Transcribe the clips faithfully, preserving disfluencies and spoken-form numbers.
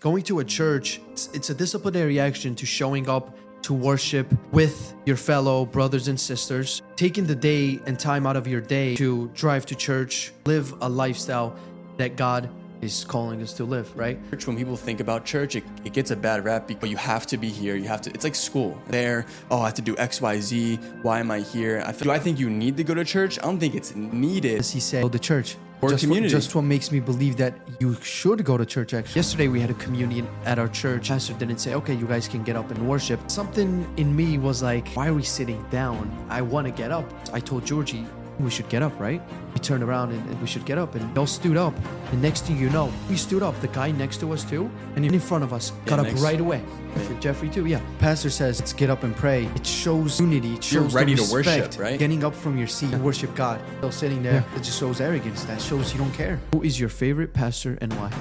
going to a church, it's, it's a disciplinary action to showing up to worship with your fellow brothers and sisters, taking the day and time out of your day to drive to church, live a lifestyle that God is calling us to live, right? Church, when people think about church, it, it gets a bad rap because you have to be here. You have to, it's like school. There, oh, I have to do X, Y, Z. Why am I here? I th- do I think you need to go to church? I don't think it's needed. As he said, go to church. Or just community. What, just what makes me believe that you should go to church, actually. Yesterday we had a communion at our church. Pastor didn't say, okay, you guys can get up and worship. Something in me was like, why are we sitting down? I want to get up. I told Georgie, we should get up, right? We turned around and, and we should get up, and they all stood up. And next thing you know, we stood up. The guy next to us too, and in front of us, got Yeah, up next- right away. Yeah. Jeffrey too, yeah. Pastor says, let's get up and pray. It shows unity. It You're shows ready the to worship, respect. right? Getting up from your seat and worship God. Still sitting there, Yeah. it just shows arrogance. That shows you don't care. Who is your favorite pastor and why?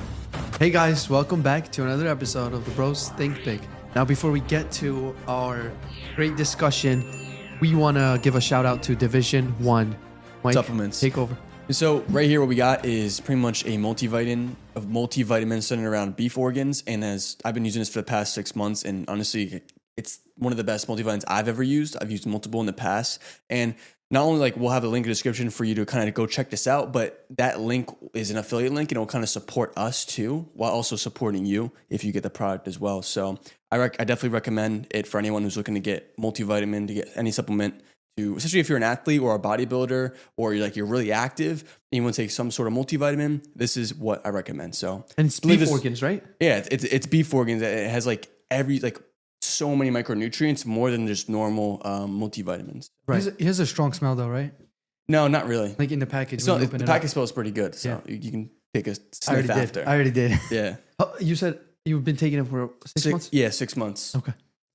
Hey guys, welcome back to another episode of the Bros Think Big. Now, before we get to our great discussion, we want to give a shout out to Division One. Mike, Supplements. take over. So right here, what we got is pretty much a multivitamin of multivitamins centered around beef organs. And as I've been using this for the past six months, and honestly, it's one of the best multivitamins I've ever used. I've used multiple in the past, and not only like we'll have a link in the description for you to kind of go check this out, but that link is an affiliate link and it'll kind of support us too, while also supporting you if you get the product as well. So I rec- I definitely recommend it for anyone who's looking to get multivitamin, to get any supplement. To, especially if you're an athlete or a bodybuilder, or you're like you're really active and you want to take some sort of multivitamin, this is what I recommend. So And it's believe beef this- organs, right? yeah, it's, it's it's beef organs. It has like every like so many micronutrients, more than just normal um, multivitamins. Right. He has, a, he has a strong smell though, right? No, not really. Like in the package. It's when not, you the open it package up. smells pretty good, so Yeah. you, you can take a I sniff already after. did. I already did. Yeah, Uh, you said you've been taking it for six, six, months? yeah, six months. Okay.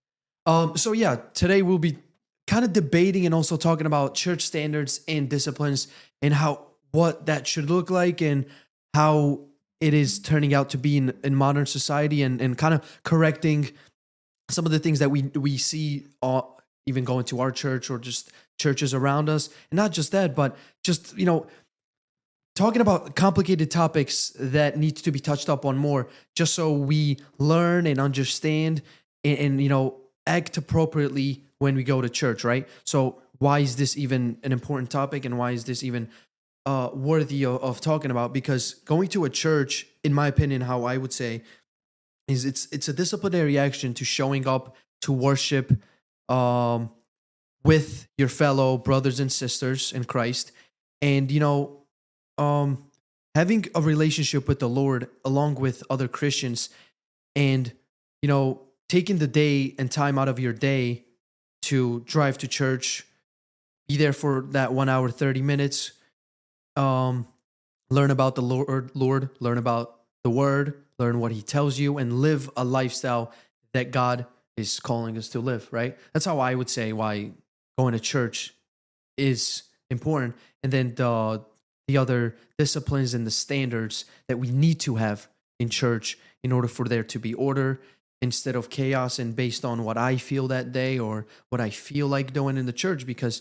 Um. So yeah, today we'll be kind of debating and also talking about church standards and disciplines and how what that should look like and how it is turning out to be in, in modern society, and, and kind of correcting some of the things that we we see uh, even going to our church or just churches around us. And not just that, but just, you know, talking about complicated topics that need to be touched up on more, just so we learn and understand and, and you know, act appropriately when we go to church, right? So why is this even an important topic, and why is this even uh, worthy of, of talking about? Because going to a church, in my opinion, how I would say, is it's it's a disciplinary action to showing up to worship um, with your fellow brothers and sisters in Christ, and you know, um, having a relationship with the Lord along with other Christians, and you know, taking the day and time out of your day to drive to church, be there for that one hour, thirty minutes, um, learn about the Lord, Lord, learn about the Word, learn what He tells you, and live a lifestyle that God is calling us to live, right? That's how I would say why going to church is important. And then the, the other disciplines and the standards that we need to have in church in order for there to be order, instead of chaos and based on what I feel that day or what I feel like doing in the church. Because,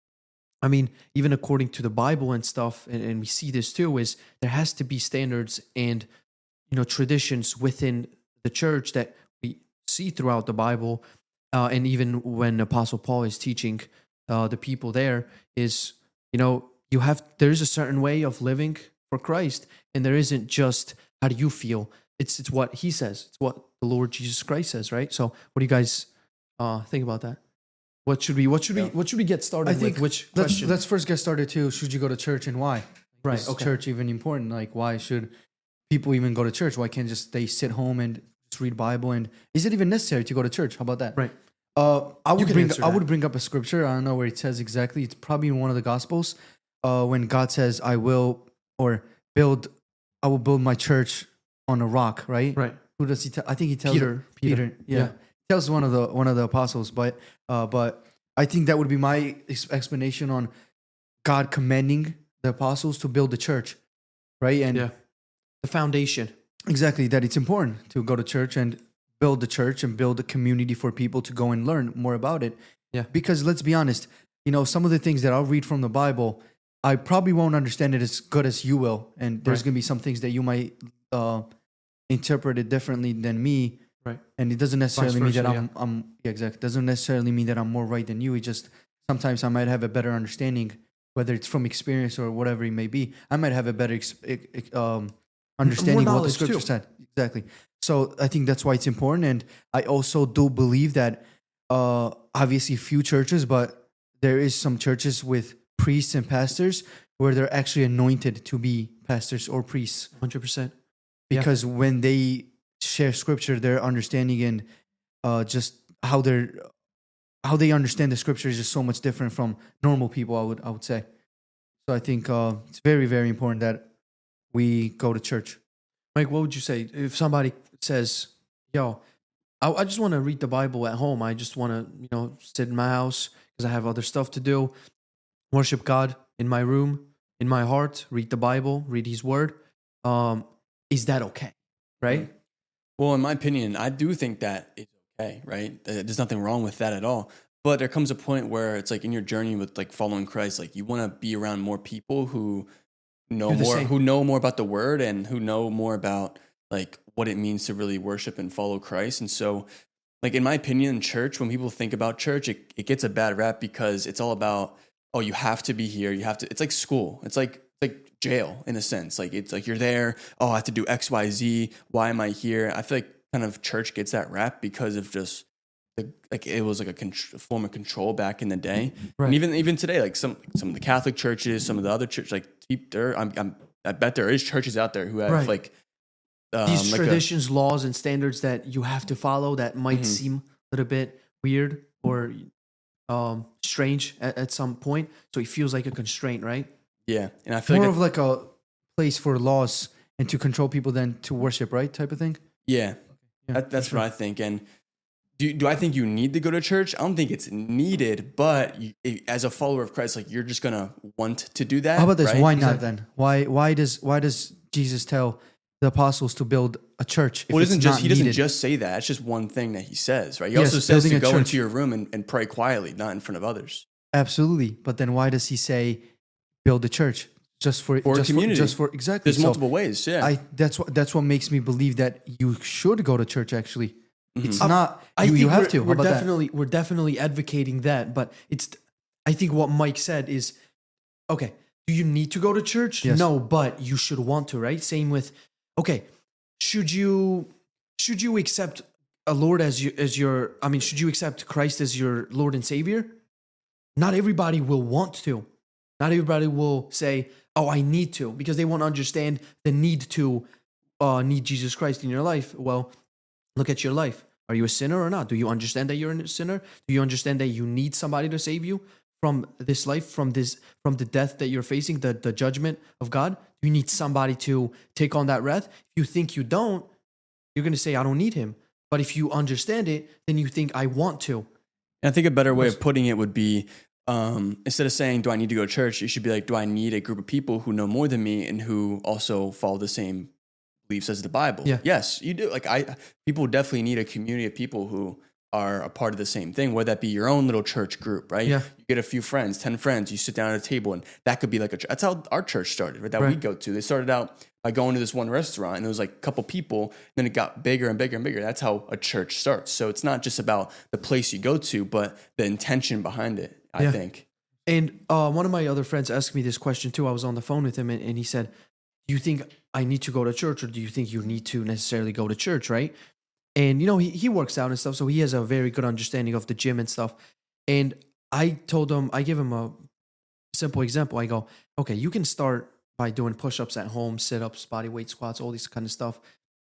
I mean, even according to the Bible and stuff, and, and we see this too, is there has to be standards and, you know, traditions within the church that we see throughout the Bible. Uh, and even when Apostle Paul is teaching uh, the people there, is, you know, you have, there's a certain way of living for Christ, and there isn't just how do you feel. It's it's what He says. It's what the Lord Jesus Christ says, right? So, what do you guys uh, think about that? What should we? What should we? Yeah. What should we get started I think with? Which let's, question? let's first get started too. Should you go to church and why? Right, Is okay. church even important? Like, why should people even go to church? Why can't just they sit home and just read Bible? And is it even necessary to go to church? How about that? Right. Uh, I You would can bring answer I that. would bring up a scripture. I don't know where it says exactly. It's probably in one of the Gospels. Uh, when God says, "I will," or build, I will build my church on a rock. Right. Right. Who does he tell? I think he tells Peter. Peter. Peter. Yeah. Yeah. He tells one of the one of the apostles. But uh, but I think that would be my ex- explanation on God commanding the apostles to build the church. Right. And Yeah. The foundation. exactly that it's important to go to church and build the church and build a community for people to go and learn more about it. Yeah. Because let's be honest, you know, some of the things that I'll read from the Bible, I probably won't understand it as good as you will. And there's Right. going to be some things that you might uh, interpret it differently than me. Right. And it doesn't necessarily mean versa, that yeah. I'm, I'm yeah, exactly. Doesn't necessarily mean that I'm more right than you. It just sometimes I might have a better understanding, whether it's from experience or whatever it may be. I might have a better ex- ex- ex- um, understanding of what the knowledge, scripture too. said. Exactly. So I think that's why it's important. And I also do believe that uh, obviously few churches, but there is some churches with priests and pastors where they're actually anointed to be pastors or priests. one hundred percent. Yeah. Because when they share scripture, their understanding and uh, just how they're how they understand the scripture is just so much different from normal people. I would I would say. So I think uh, it's very very important that we go to church. Mike, what would you say if somebody says, "Yo, I, I just want to read the Bible at home. I just want to, you know, sit in my house because I have other stuff to do, worship God in my room, in my heart, read the Bible, read His Word." Um, is that okay? Right? Well, in my opinion, I do think that it's okay, right? Uh, There's nothing wrong with that at all. But there comes a point where it's like in your journey with like following Christ, like you want to be around more people who know Do the more, same. who know more about the word and who know more about like what it means to really worship and follow Christ. And so, like in my opinion, church, when people think about church, it, it gets a bad rap because it's all about, oh, you have to be here. You have to, it's like school. It's like, it's like jail in a sense. Like it's like you're there. Oh, I have to do X, Y, Z. Why am I here? I feel like kind of church gets that rap because of just the, like it was like a, con- a form of control back in the day. Right. And even even today, like some some of the Catholic churches, some of the other churches, like deep there, I'm, I'm I bet there is churches out there who have Right. like um, These like a- traditions, laws, and standards that you have to follow that might Mhm. seem a little bit weird or um, strange at, at some point. So it feels like a constraint, right? yeah, and I feel More like of like a place for laws and to control people than to worship, right? Type of thing. yeah, Yeah, that, that's for what sure. I think. And do do I think you need to go to church? I don't think it's needed, but you, as a follower of Christ, like you're just gonna want to do that. How about this? right? Why not then? Why why does why does Jesus tell the apostles to build a church? If Well, it it's isn't just not he doesn't needed? just say that. It's just one thing that he says, right? He Yes, also says building to a go church. into your room and, and pray quietly, not in front of others. Absolutely, but then why does he say build a church just for For a just community. For, just for exactly? There's So multiple ways. Yeah. I that's what that's what makes me believe that you should go to church. Actually, it's Um, not I you, think you have we're, to. How We're about that? definitely we're definitely advocating that, but it's. I think what Mike said is, okay. Do you need to go to church? Yes. No, but you should want to, right? Same with, okay. Should you should you accept a Lord as you as your? I mean, should you accept Christ as your Lord and Savior? Not everybody will want to. Not everybody will say, "Oh, I need to," because they won't understand the need to uh, need Jesus Christ in your life. Well, look at your life. Are you a sinner or not? Do you understand that you're a sinner? Do you understand that you need somebody to save you from this life, from this, from the death that you're facing, the, the judgment of God? You need somebody to take on that wrath. If you think you don't, you're going to say, I don't need him. But if you understand it, then you think, I want to. And I think a better way of putting it would be um, instead of saying, do I need to go to church? You should be like, do I need a group of people who know more than me and who also follow the same beliefs as the Bible? Yeah. Yes, you do. Like I, people definitely need a community of people who are a part of the same thing, whether that be your own little church group, right? Yeah. You get a few friends, ten friends, you sit down at a table and that could be like a, ch- that's how our church started, right? That we Right. go to. They started out by going to this one restaurant and there was like a couple people, then it got bigger and bigger and bigger. That's how a church starts. So it's not just about the place you go to, but the intention behind it, I Yeah. think. And uh, one of my other friends asked me this question too. I was on the phone with him and, and he said, do you think I need to go to church or do you think you need to necessarily go to church, right? And, you know, he, he works out and stuff, so he has a very good understanding of the gym and stuff. And I told him, I give him a simple example. I go, okay, you can start by doing push-ups at home, sit-ups, body weight squats, all this kind of stuff.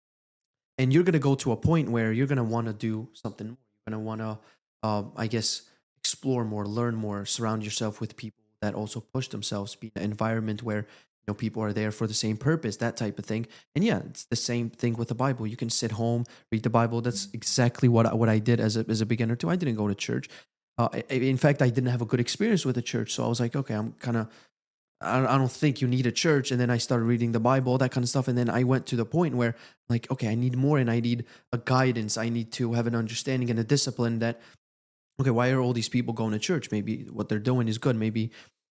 And you're going to go to a point where you're going to want to do something more. You're going to want to, uh, I guess, explore more, learn more, surround yourself with people that also push themselves, be in an environment where you know, people are there for the same purpose, that type of thing. And yeah, it's the same thing with the Bible. You can sit home, read the Bible. That's exactly what I, what I did as a as a beginner too. I didn't go to church. Uh, I- in fact, I didn't have a good experience with the church. So I was like, okay, I'm kind of, I don't I don't think you need a church. And then I started reading the Bible, that kind of stuff. And then I went to the point where like, okay, I need more and I need a guidance. I need to have an understanding and a discipline that, okay, why are all these people going to church? Maybe what they're doing is good. Maybe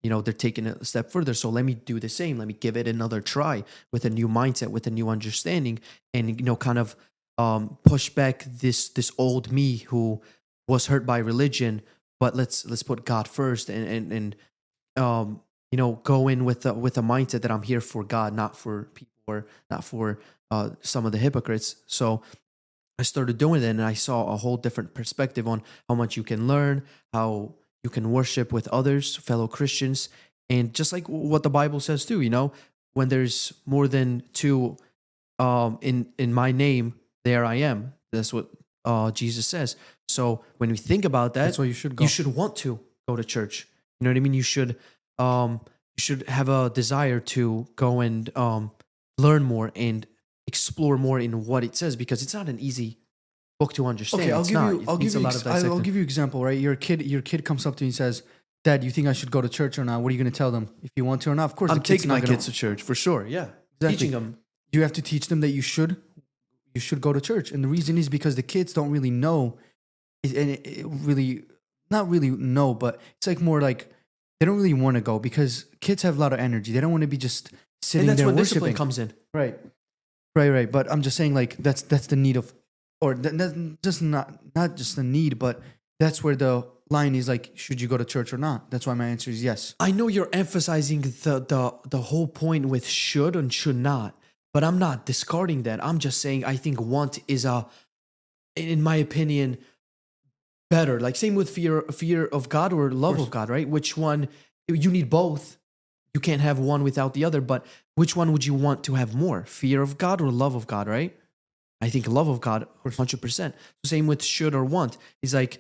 you know, they're taking it a step further. So let me do the same. Let me give it another try with a new mindset, with a new understanding, and you know, kind of um, push back this this old me who was hurt by religion. But let's let's put God first, and and and um, you know, go in with a, with a mindset that I'm here for God, not for people, or not for uh, some of the hypocrites. So I started doing it, and I saw a whole different perspective on how much you can learn, how you can worship with others, fellow Christians, and just like what the Bible says too. You know, when there's more than two um, in in my name, there I am. That's what uh, Jesus says. So when we think about that, That's why you should go. you should want to go to church. You know what I mean? You should um, you should have a desire to go and um, learn more and explore more in what it says, because it's not an easy book to understand. Okay, I'll It's give not. you. It I'll needs give a you. lot Ex- of I'll dissecting. give you an example. Right, your kid. Your kid comes up to you and says, "Dad, you think I should go to church or not? What are you going to tell them if you want to or not?" Of course, I'm the kid's taking not my gonna, kids to church for sure. Yeah, Exactly. teaching them. You have to teach them that you should. You should go to church, and the reason is because the kids don't really know, it- and it, it really, not really know, but it's like more like they don't really want to go because kids have a lot of energy. They don't want to be just sitting And that's there when worshiping. discipline comes in. Right, right, right. But I'm just saying, like that's that's the need of, or that, that's just not not just the need, but that's where the line is. Like, should you go to church or not? That's why my answer is yes. I know you're emphasizing the the the whole point with should and should not, but I'm not discarding that. I'm just saying I think want is a, in my opinion, better. Like same with fear fear of God or love of, God, right? Which one you need both. You can't have one without the other, but which one would you want to have more? Fear of God or love of God, right? I think love of God, one hundred percent. Same with should or want. It's like,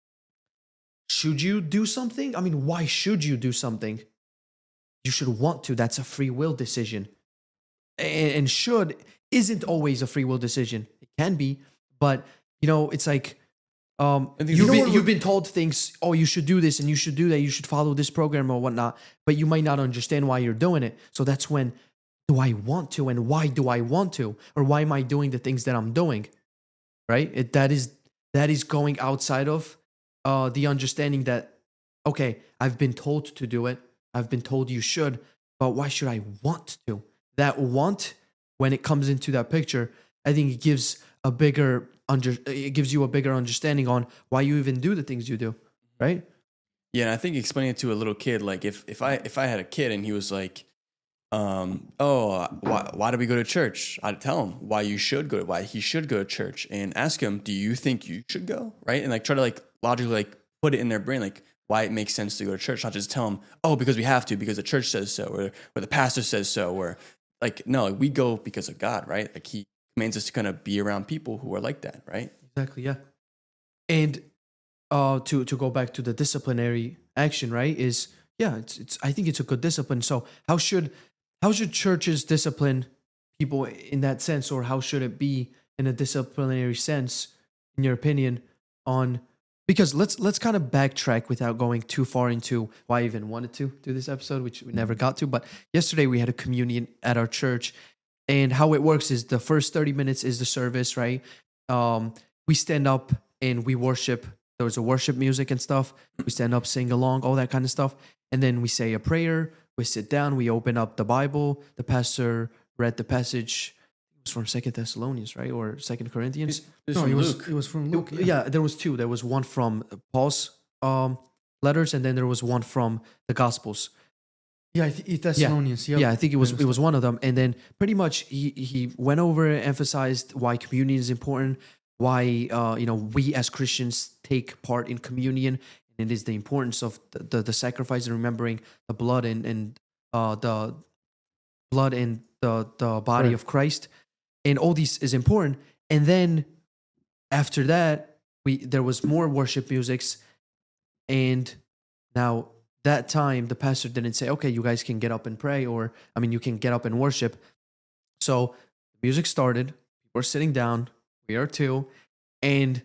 should you do something? I mean, why should you do something? You should want to. That's a free will decision. And, and should isn't always a free will decision. It can be, but you know, it's like um, I think you've, it's- been, You know what you've been told things. Oh, you should do this and you should do that. You should follow this program or whatnot. But you might not understand why you're doing it. So that's when, do I want to, and why do I want to, or why am I doing the things that I'm doing? Right? It, that is that is going outside of uh, the understanding that, okay, I've been told to do it. I've been told you should, but why should I want to? That want, when it comes into that picture, I think it gives a bigger under. It gives you a bigger understanding on why you even do the things you do, right? Yeah, and I think explaining it to a little kid, like if if I if I had a kid and he was like, um, oh, why why do we go to church? I'd tell him why you should go, why he should go to church, and ask him, do you think you should go, right? And like try to like logically like put it in their brain, like why it makes sense to go to church, not just tell them, oh, because we have to, because the church says so, or or the pastor says so, or like no, like, we go because of God, right? Like he commands us to kind of be around people who are like that, right? Exactly. Yeah. And uh, to to go back to the disciplinary action, right? Is yeah, it's it's. I think it's a good discipline. So how should how should churches discipline people in that sense, or how should it be in a disciplinary sense, in your opinion? On because let's let's kind of backtrack without going too far into why I even wanted to do this episode, which we never got to. But yesterday we had a communion at our church, and how it works is the first thirty minutes is the service, right? Um, we stand up and we worship. There was a worship music and stuff. We stand up, sing along, all that kind of stuff. And then we say a prayer. We sit down. We open up the Bible. The pastor read the passage. It was from Second Thessalonians, right? Or Second Corinthians. This No, from it was Luke. it was from Luke. Yeah. there was two. There was one from Paul's um, letters, and then there was one from the Gospels. yeah. I th- Thessalonians. Yeah, yep. I think it was It was it was one of them. And then pretty much he he went over and emphasized why communion is important, why uh, you know we as Christians take part in communion, and it is the importance of the, the, the sacrifice and remembering the blood and and uh, the blood and the the body Right. of Christ, and all these is important. And then after that, we there was more worship musics, and now that time the pastor didn't say, okay, you guys can get up and pray, or I mean you can get up and worship. So music started, we're sitting down, we are too, and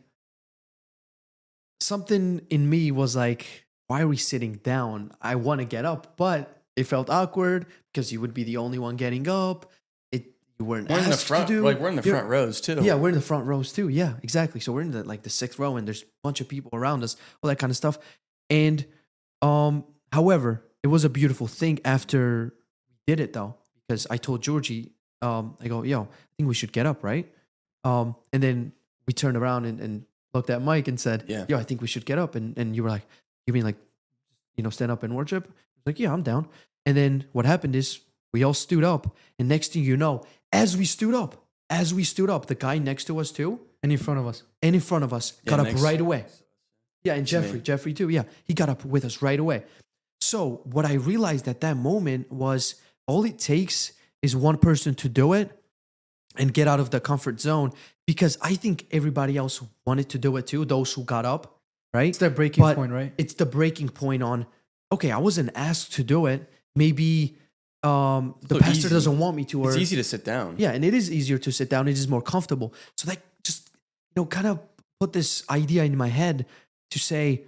something in me was like, why are we sitting down? I want to get up, but it felt awkward because you would be the only one getting up. It you weren't We're in the asked front, to do. like we're in the You're- front rows too. yeah, we're in the front rows too. Yeah, exactly. So we're in the like the sixth row, and there's a bunch of people around us, all that kind of stuff. And um, however, it was a beautiful thing after we did it though, because I told Georgie, um, I go, yo, I think we should get up, right? Um, and then we turned around and, and looked at Mike and said, Yeah. yo, I think we should get up. And, and you were like, you mean like, you know, stand up and worship? I was like, yeah, I'm down. And then what happened is we all stood up. And next thing you know, as we stood up, as we stood up, the guy next to us too, And in front of us. and in front of us, Yeah, got up next- right away. Yeah, and Jeffrey, me. Jeffrey too. Yeah, he got up with us right away. So what I realized at that moment was all it takes is one person to do it and get out of the comfort zone, because I think everybody else wanted to do it too, those who got up, right? It's that breaking But point, right? It's the breaking point on, okay, I wasn't asked to do it. Maybe um, the So pastor easy. doesn't want me to. Or, It's easy to sit down. yeah, and it is easier to sit down. It is more comfortable. So that just, you know, kind of put this idea in my head to say,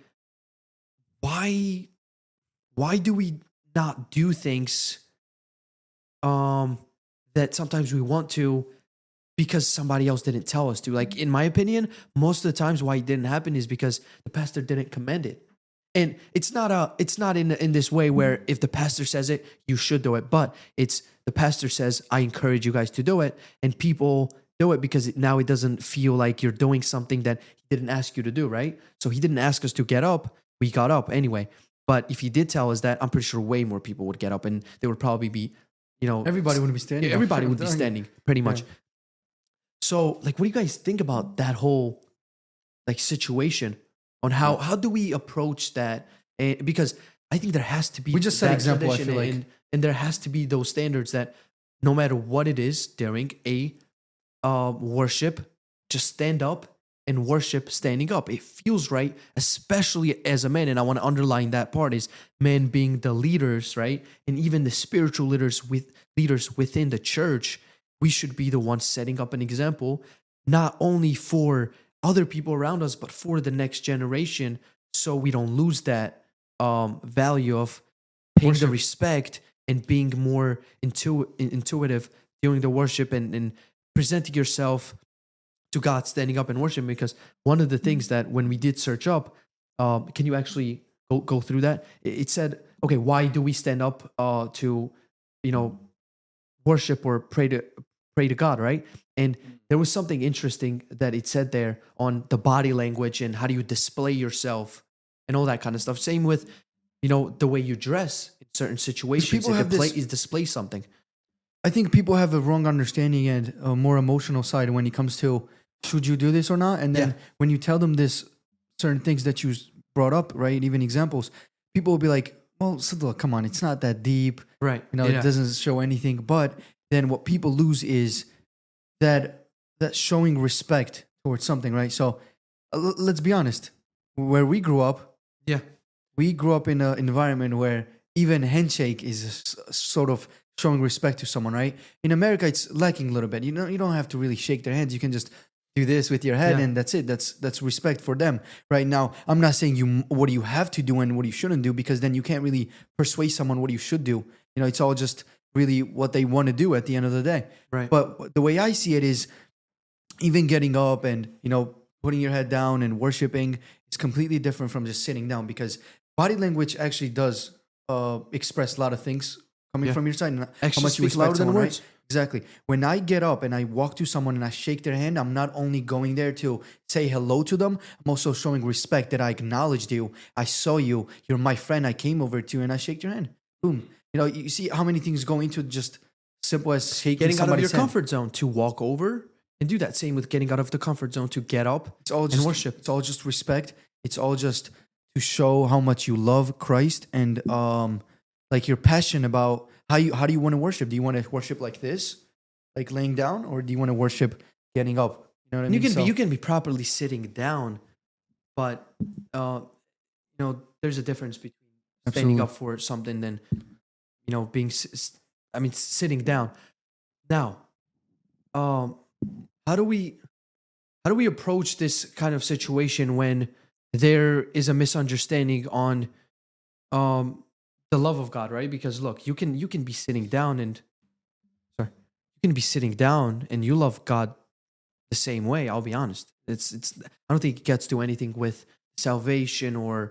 why, why do we not do things um, that sometimes we want to because somebody else didn't tell us to? Like, in my opinion, most of the times why it didn't happen is because the pastor didn't commend it. And it's not a, it's not in in this way where if the pastor says it, you should do it. But it's the pastor says, I encourage you guys to do it, and people do it because it, now it doesn't feel like you're doing something that he didn't ask you to do, right? So he didn't ask us to get up. We got up anyway. But if he did tell us that, I'm pretty sure way more people would get up, and they would probably be, you know, Everybody would be standing. everybody I'm would be telling you. standing pretty much. Yeah. So, like, what do you guys think about that whole like situation? On how how do we approach that? And because I think there has to be We just set that example, I tradition, feel like. and, and there has to be those standards that no matter what it is during a uh, worship, just stand up and worship standing up. It feels right, especially as a man. And I want to underline that part is men being the leaders, right? And even the spiritual leaders with leaders within the church, we should be the ones setting up an example, not only for other people around us, but for the next generation, so we don't lose that um, value of paying the Worship. respect and being more intu- intuitive during the worship, and, and presenting yourself to God, standing up and worshiping. Because one of the things that when we did search up, um, can you actually go, go through that? It, it said, okay, why do we stand up uh, to, you know, worship or pray to pray to God, right? And there was something interesting that it said there on the body language and how do you display yourself and all that kind of stuff. Same with, you know, the way you dress in certain situations. people it have display, this- it displays something. I think people have a wrong understanding and a more emotional side when it comes to should you do this or not. And then Yeah. when you tell them this certain things that you brought up, right? Even examples, people will be like, well, Sadhla, come on, it's not that deep. Right. You know, Yeah. it doesn't show anything. But then what people lose is that that showing respect towards something, right? So uh, l- let's be honest. Where we grew up, Yeah. we grew up in an environment where even handshake is s- sort of showing respect to someone, right? In America, it's lacking a little bit. You know, you don't have to really shake their hands. You can just do this with your head, Yeah. and that's it. That's that's respect for them, right? Now, I'm not saying you what do you have to do and what you shouldn't do, because then you can't really persuade someone what you should do. You know, it's all just really what they want to do at the end of the day. Right. But the way I see it is, even getting up and, you know, putting your head down and worshiping is completely different from just sitting down, because body language actually does uh, express a lot of things coming Yeah. from your side. And how Actually much you speaks louder respect than someone, words. right? Exactly. When I get up and I walk to someone and I shake their hand, I'm not only going there to say hello to them, I'm also showing respect that I acknowledged you. I saw you. You're my friend. I came over to you and I shake your hand. Boom. You know, you see how many things go into just simple as shaking Getting out of your somebody's hand. comfort zone to walk over and do that. Same with getting out of the comfort zone to get up. It's all just worship. It's all just respect. It's all just to show how much you love Christ and um like you're passionate about how you how do you want to worship? Do you want to worship like this, like laying down, or do you want to worship getting up? You know what I And mean? you can So- be you can be properly sitting down, but uh, you know, there's a difference between standing Absolutely. up for something than, you know, being s- s- I mean sitting down. Now, um, how do we how do we approach this kind of situation when there is a misunderstanding on um the love of God, right? Because look, you can you can be sitting down and sorry, you can be sitting down and you love God the same way. I'll be honest. It's it's. I don't think it gets to anything with salvation or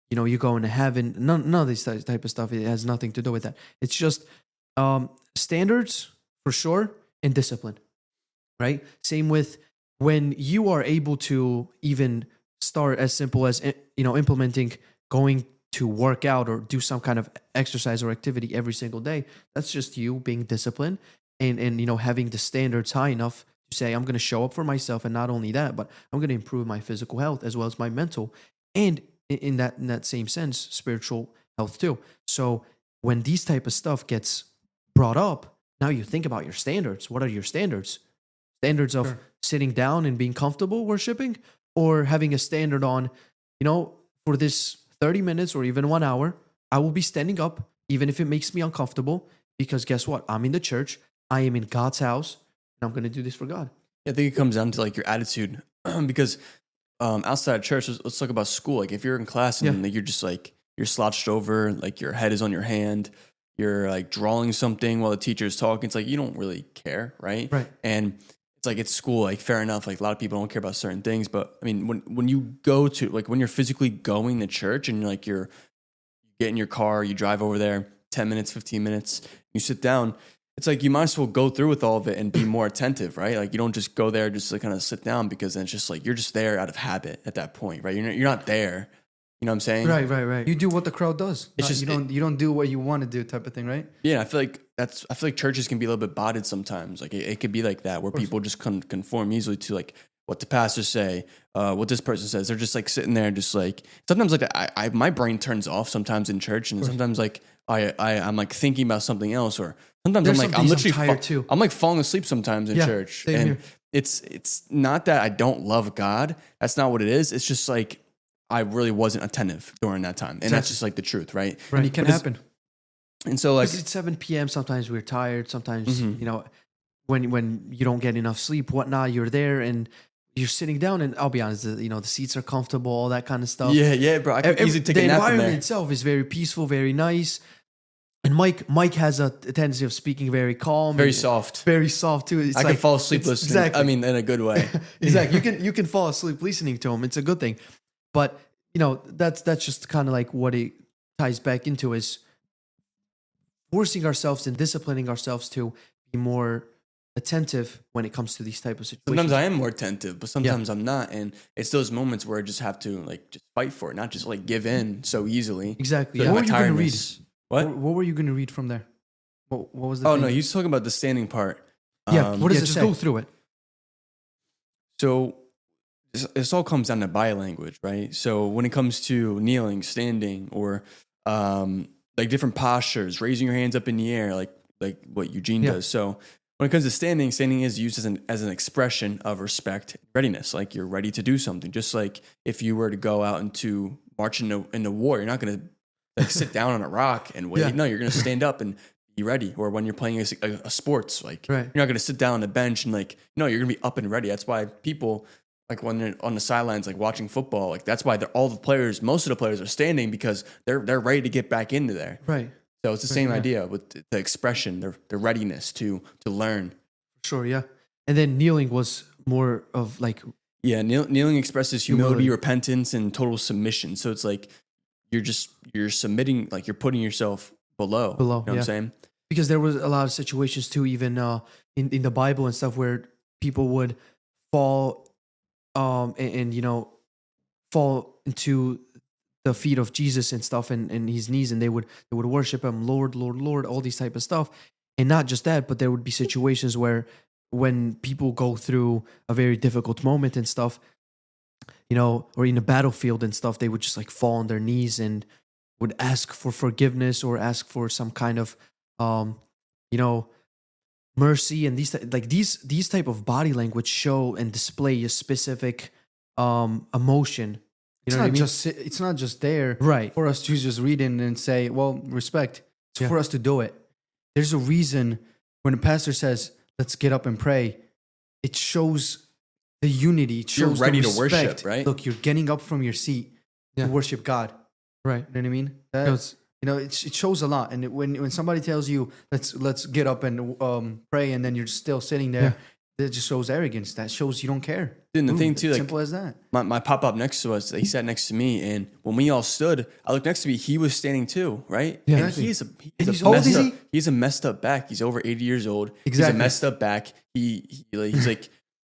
you know, you're going to heaven. None, none of this ty- type of stuff. It has nothing to do with that. It's just um, standards for sure and discipline, right? Same with when you are able to even start as simple as, eh, you know, implementing going to work out or do some kind of exercise or activity every single day. That's just you being disciplined and, and you know, having the standards high enough to say, I'm going to show up for myself. And not only that, but I'm going to improve my physical health as well as my mental. And in, in that in that same sense, spiritual health too. So when these type of stuff gets brought up, now you think about your standards. What are your standards? Standards of Sure. sitting down and being comfortable worshiping, or having a standard on, you know, for this thirty minutes or even one hour, I will be standing up, even if it makes me uncomfortable, because guess what? I'm in the church. I am in God's house, and I'm going to do this for God. I think it comes down to like your attitude because um, outside of church, let's, let's talk about school. Like if you're in class and Yeah. like, you're just like, you're slouched over, like your head is on your hand, you're like drawing something while the teacher is talking. It's like, you don't really care. Right. Right. And it's like, it's school, like fair enough. Like a lot of people don't care about certain things, but I mean, when, when you go to like, when you're physically going to church and like you're, you get in your car, you drive over there ten minutes, fifteen minutes, you sit down, it's like you might as well go through with all of it and be more attentive, right? Like you don't just go there just to kind of sit down, because then it's just like you're just there out of habit at that point, right? You're not, you're not there. You know what I'm saying? Right, right, right. You do what the crowd does. It's Not- just- you don't you don't do what you want to do, type of thing, right? Yeah, I feel like that's. I feel like churches can be a little bit botted sometimes. Like it, it could be like that, where people just con- conform easily to like what the pastors say, uh, what this person says. They're just like sitting there, just like sometimes like I, I my brain turns off sometimes in church, and sometimes like I, I I'm like thinking about something else, or sometimes There's I'm some like I'm days I'm literally tired fa- too. I'm like falling asleep sometimes in Yeah, church, same and here. it's it's not that I don't love God. That's not what it is. It's just like I really wasn't attentive during that time, and that's Exactly. just like the truth, right? Right. And it can But it's- happen. And so like Because it's seven p.m. Sometimes we're tired. Sometimes, Mhm. you know, when when you don't get enough sleep, whatnot, you're there and you're sitting down. And I'll be honest, the, you know, the seats are comfortable, all that kind of stuff. yeah, yeah, bro, I could Ev- easily take the a nap in environment there. itself is very peaceful, very nice. And Mike, Mike has a tendency of speaking very calm, Very and soft. very soft too. It's I like, can fall asleep it's- listening. Exactly. I mean, in a good way. exactly. You can you can fall asleep listening to him. It's a good thing. But you know, that's that's just kind of like what it ties back into is forcing ourselves and disciplining ourselves to be more attentive when it comes to these type of situations. Sometimes I am more attentive, but sometimes I'm not, and it's those moments where I just have to like just fight for it, not just like give in so easily. exactly. to Yeah. my What were you going to read? tiredness. What? What, what were you going to read from there? What, what was the Oh thing? no, he's talking about the standing part. Yeah. Um, what does yeah, it just say? go through it. So this, this all comes down to body language, right? So when it comes to kneeling, standing, or um, like different postures, raising your hands up in the air, like like what Eugene Yeah. does. So when it comes to standing, standing is used as an as an expression of respect, readiness. Like you're ready to do something. Just like if you were to go out into march into into war, you're not going to like sit down on a rock and wait. Yeah. No, you're going to stand up and be ready. Or when you're playing a, a, a sports, like Right. you're not going to sit down on the bench and like, no, you're going to be up and ready. That's why people like when they're on the sidelines, like watching football, like that's why they're all the players, most of the players are standing because they're they're ready to get back into there. Right. So it's the same idea with the, the expression, their their readiness to to learn. Sure. Yeah. And then kneeling was more of like Yeah, kneel, kneeling expresses humility, Humility. repentance, and total submission. So it's like you're just you're submitting, like you're putting yourself below. Below, You know what yeah. I'm saying? because there was a lot of situations too, even uh, in in the Bible and stuff, where people would fall, um, and, and you know, fall into the feet of Jesus and stuff, and, and his knees, and they would they would worship him, Lord, Lord, Lord, all these type of stuff, and not just that, but there would be situations where when people go through a very difficult moment and stuff, you know, or in a battlefield and stuff, they would just like fall on their knees and would ask for forgiveness or ask for some kind of, um, you know, mercy. And these like these these type of body language show and display a specific um, emotion. You It's know not what I mean? just it's not just there Right. for us to just read in and say, well, respect. It's Yeah. for us to do it. There's a reason when a pastor says, let's get up and pray, it shows the unity. It You're shows ready the to worship, respect. right? Look, you're getting up from your seat Yeah. to worship God. Right. You know what I mean? That, No, it's- you know, it, it shows a lot. And it, when when somebody tells you, let's let's get up and um, pray, and then you're still sitting there, Yeah. that just shows arrogance. That shows you don't care. And the Boom. thing too, like Simple as that. my, my pop up next to us, he sat next to me, and when we all stood, I looked next to me. He was standing too, right? Yeah. And Exactly. he's a he's And a he's- how old messed is up. he? He's a messed up back. He's over eighty years old. He's Exactly. a messed up back. He, he like, he's like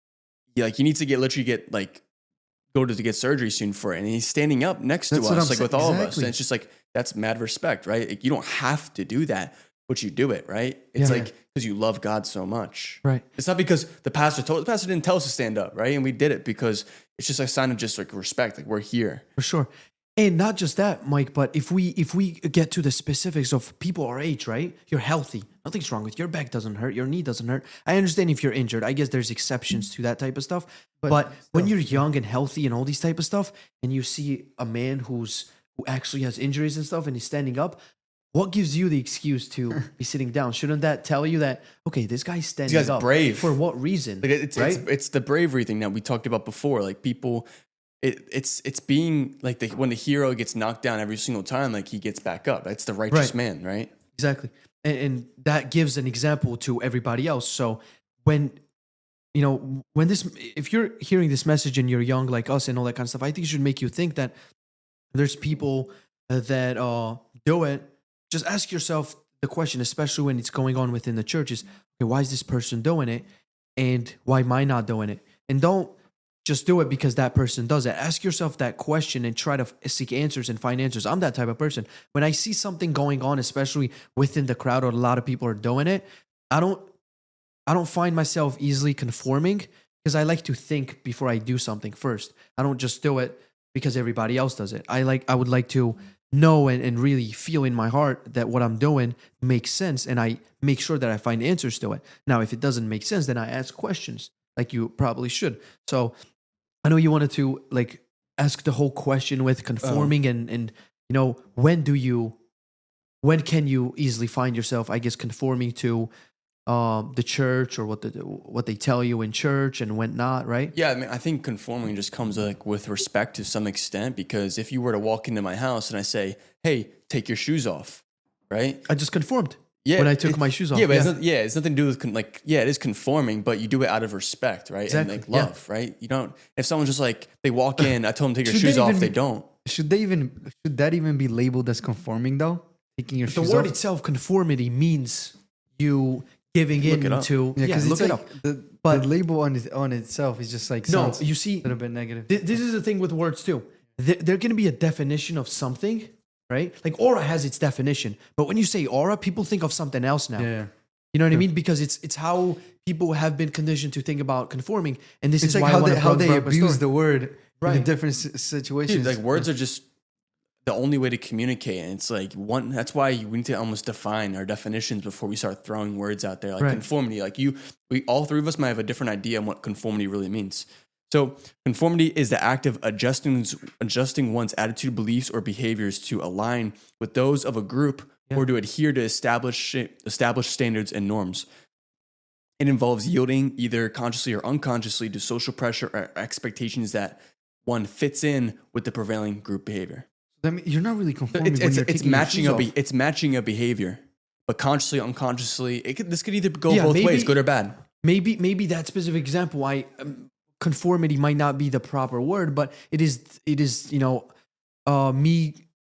he like he needs to get literally get like go to, to get surgery soon for it, and he's standing up next That's to what us, I'm like saying. with all of us, Exactly. and it's just like that's mad respect, right? Like, you don't have to do that, but you do it, right? It's Yeah. like because you love God so much. Right. It's not because the pastor told the pastor didn't tell us to stand up, right? And we did it because it's just a sign of just like respect. Like, we're here. For sure. And not just that, Mike, but if we if we get to the specifics of people our age, right? You're healthy. Nothing's wrong with you. Your back doesn't hurt. Your knee doesn't hurt. I understand if you're injured. I guess there's exceptions to that type of stuff. But, But when still. you're young and healthy and all these type of stuff, and you see a man who's who actually has injuries and stuff and he's standing up, what gives you the excuse to be sitting down? Shouldn't that tell you that, okay, this guy's standing guy's up. brave. For what reason? Like, it's, right? it's it's the bravery thing that we talked about before. Like, people, it, it's it's being like the, when the hero gets knocked down every single time, like he gets back up. That's the righteous Right. man, right? Exactly. And, and that gives an example to everybody else. So when, you know, when this, if you're hearing this message and you're young like us and all that kind of stuff, I think it should make you think that there's people uh, that uh, do it. Just ask yourself the question, especially when it's going on within the churches. Okay, why is this person doing it? And why am I not doing it? And don't just do it because that person does it. Ask yourself that question and try to f- seek answers and find answers. I'm that type of person. When I see something going on, especially within the crowd or a lot of people are doing it, I don't I don't find myself easily conforming because I like to think before I do something first. I don't just do it because everybody else does it. I like I would like to know and, and really feel in my heart that what I'm doing makes sense, and I make sure that I find answers to it. Now, if it doesn't make sense, then I ask questions like you probably should. So I know you wanted to like ask the whole question with conforming and and you know, when do you when can you easily find yourself, I guess, conforming to um, the church or what the what they tell you in church and when not, right? Yeah, I mean, I think conforming just comes like with respect to some extent, because if you were to walk into my house and I say, "Hey, take your shoes off," right? I just conformed Yeah, when I took it- my shoes off. Yeah, but It's not, yeah, it's nothing to do with con- like yeah, it is conforming, but you do it out of respect, right? Exactly, And like yeah. love, right? You don't. If someone's just like they walk in, I told them to take your Should shoes they off, even they be- don't. Should they even should that even be labeled as conforming though? Taking your the shoes word off? itself, conformity, means you giving Look it up. into Yeah, yeah, because look it's it like up. the, But- the label on it, on itself is just like No, sounds you a see, little bit negative. Th- this is the thing with words too. There, there going to be a definition of something, right? Like aura has its definition, but when you say aura, people think of something else now. Yeah, You know what I mean? Because it's it's how people have been conditioned to think about conforming, and this it's is like why I how want they to how bring they up a abuse story. the word in Right. different s- situations. Dude, like words are just the only way to communicate, and it's like one. That's why we need to almost define our definitions before we start throwing words out there, like Right. conformity. Like you, we all three of us might have a different idea on what conformity really means. So, conformity is the act of adjusting adjusting one's attitude, beliefs, or behaviors to align with those of a group or to adhere to established established standards and norms. It involves yielding either consciously or unconsciously to social pressure or expectations that one fits in with the prevailing group behavior. I mean, you're not really conforming It's, when it's, you're it's taking your matching shoes a be, off. it's matching a behavior, but consciously, unconsciously, it could, this could either go Yeah, both maybe- ways, good or bad. Maybe maybe that specific example, I um, conformity might not be the proper word, but it is it is you know uh, me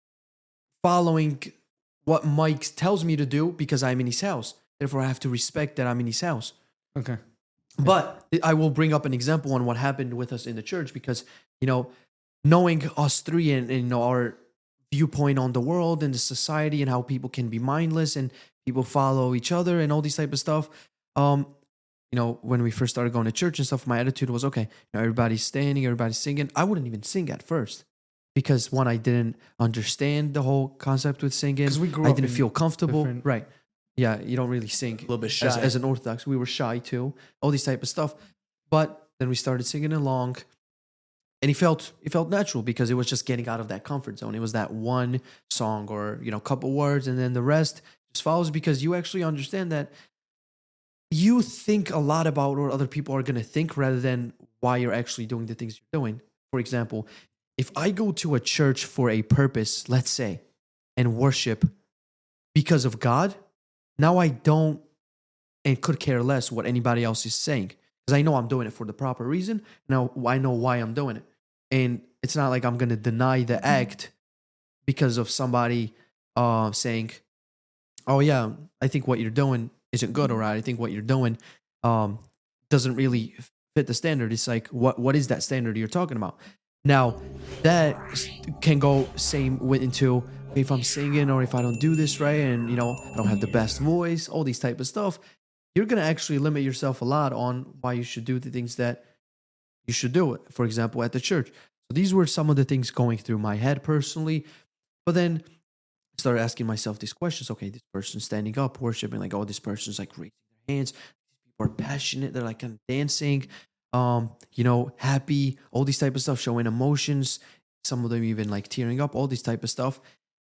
following what Mike tells me to do because I'm in his house. Therefore, I have to respect that I'm in his house. Okay. But I will bring up an example on what happened with us in the church because, you know, knowing us three and, and you know, our viewpoint on the world and the society and how people can be mindless and people follow each other and all these type of stuff. Um, you know, when we first started going to church and stuff, my attitude was, okay, you know, everybody's standing, everybody's singing. I wouldn't even sing at first because one, I didn't understand the whole concept with singing. 'Cause we grew I up didn't in feel comfortable. different- Right. Yeah, you don't really sing A little bit as, shy. as an Orthodox. We were shy too, all these type of stuff. But then we started singing along, and it felt it felt natural because it was just getting out of that comfort zone. It was that one song or you know couple words, and then the rest just follows because you actually understand that you think a lot about what other people are going to think rather than why you're actually doing the things you're doing. For example, if I go to a church for a purpose, let's say, and worship because of God, now I don't and could care less what anybody else is saying because I know I'm doing it for the proper reason. Now I know why I'm doing it, and it's not like I'm gonna deny the act because of somebody uh, saying, "Oh yeah, I think what you're doing isn't good," or "I think what you're doing um, doesn't really fit the standard." It's like, what what is that standard you're talking about? Now that can go same with into if I'm singing or if I don't do this right, and you know I don't have the best voice, all these type of stuff. You're gonna actually limit yourself a lot on why you should do the things that you should do it. For example, at the church. So these were some of the things going through my head personally. But then I started asking myself these questions. Okay, this person's standing up, worshiping, like, oh, this person's like raising their hands. These people are passionate. They're like kind of dancing, um, you know, happy, all these type of stuff, showing emotions. Some of them even like tearing up, all this type of stuff.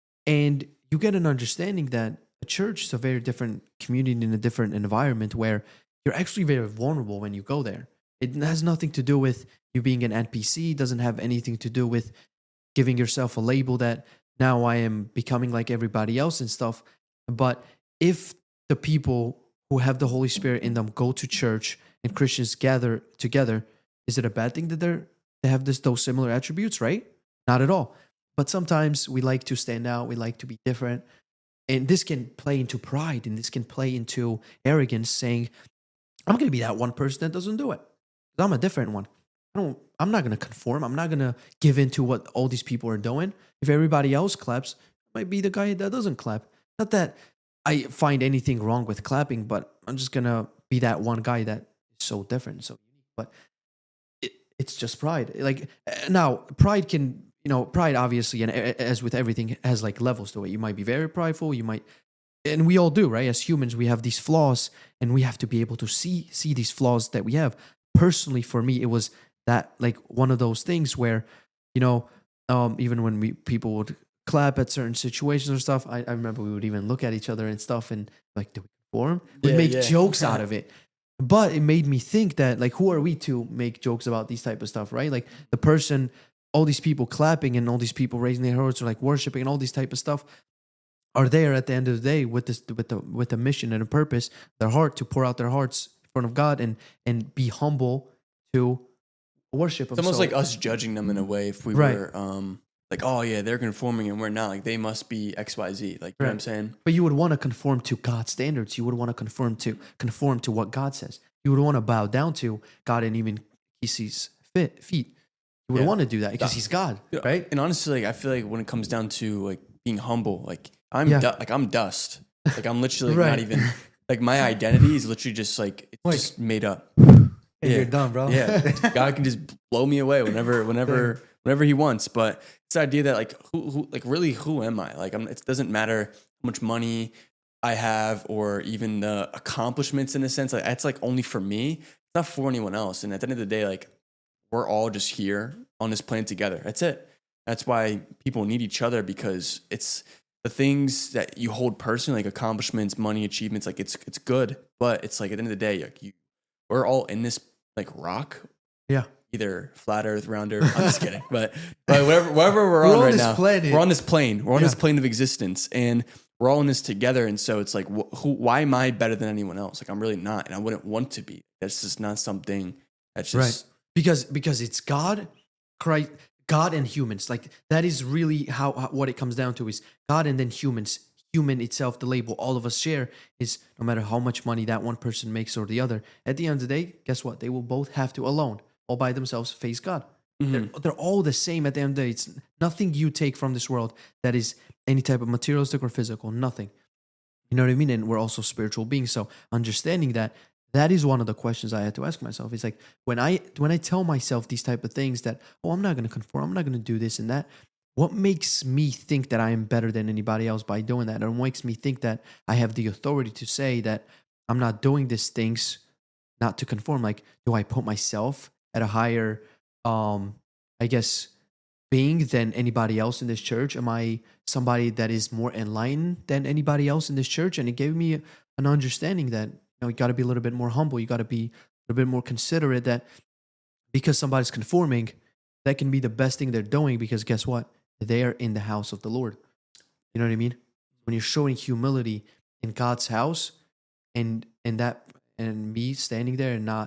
And you get an understanding that a church is a very different community in a different environment where you're actually very vulnerable when you go there. It has nothing to do with you being an N P C. It doesn't have anything to do with giving yourself a label that now I am becoming like everybody else and stuff. But if the people who have the Holy Spirit in them go to church and Christians gather together, is it a bad thing that they're they have this those similar attributes, right? Not at all. But sometimes we like to stand out, we like to be different. And this can play into pride, and this can play into arrogance, saying, I'm gonna be that one person that doesn't do it. I'm a different one. I don't I'm not gonna conform. I'm not gonna give in to what all these people are doing. If everybody else claps, I might be the guy that doesn't clap. Not that I find anything wrong with clapping, but I'm just gonna be that one guy that is so different, so unique. But it, it's just pride. Like now, pride can, you know, pride obviously, and as with everything, has like levels to it. You might be very prideful. You might, and we all do, right? As humans, we have these flaws, and we have to be able to see see these flaws that we have. Personally, for me, it was that like one of those things where, you know, um, even when we people would clap at certain situations or stuff, I, I remember we would even look at each other and stuff and like, do we perform? We'd Yeah, make yeah. jokes out of it. But it made me think that like, who are we to make jokes about these type of stuff, right? Like the person, all these people clapping and all these people raising their hearts or like worshiping and all these type of stuff are there at the end of the day with this with the with a mission and a purpose, their heart to pour out their hearts in front of God and and be humble to worship Him. It's almost So- like us judging them in a way if we Right. were um like, oh yeah, they're conforming and we're not. Like they must be X Y Z. Like you know what I'm Right. saying? But you would want to conform to God's standards. You would want to conform to conform to what God says. You would want to bow down to God and even He sees fit feet. You would Yeah. want to do that because He's God, Yeah. right? And honestly, like I feel like when it comes down to like being humble, like I'm Yeah. du- like I'm dust. Like I'm literally Right. not even like my identity is literally just like it's Like- just made up. And Yeah. you're done, bro. Yeah, God can just blow me away whenever, whenever, whenever He wants. But it's the idea that like, who, who, like, really, who am I? Like, I'm, it doesn't matter how much money I have or even the accomplishments in a sense. Like, that's like only for me. It's not for anyone else. And at the end of the day, like, we're all just here on this planet together. That's it. That's why people need each other, because it's the things that you hold personally, like accomplishments, money, achievements. Like, it's it's good, but it's like at the end of the day, like you, we're all in this like rock. Yeah. Either flat earth, round earth. I'm just kidding. But, but wherever, wherever we're, We're on on right this now, planet. we're on this plane. We're on this Yeah. plane of existence, and we're all in this together. And so it's like, wh- who? Why am I better than anyone else? Like I'm really not, and I wouldn't want to be. That's just not something. That's just Because because it's God, Christ, God and humans. Like that is really how, how what it comes down to is God and then humans. Human itself, the label all of us share is no matter how much money that one person makes or the other. At the end of the day, guess what? They will both have to alone, all by themselves, face God. Mhm. They're, they're all the same at the end of the day. It's nothing you take from this world that is any type of materialistic or physical. Nothing. You know what I mean? And we're also spiritual beings. So understanding that, that is one of the questions I had to ask myself. It's like when I when I tell myself these type of things that, oh, I'm not going to conform, I'm not going to do this and that. What makes me think that I am better than anybody else by doing that? And what makes me think that I have the authority to say that I'm not doing these things not to conform? Like, do I put myself at a higher, um, I guess, being than anybody else in this church? Am I somebody that is more enlightened than anybody else in this church? And it gave me an understanding that, you know, you got to be a little bit more humble. You got to be a little bit more considerate that because somebody's conforming, that can be the best thing they're doing because guess what? They are in the house of the Lord. You know what I mean? When you're showing humility in God's house and and that and me standing there and not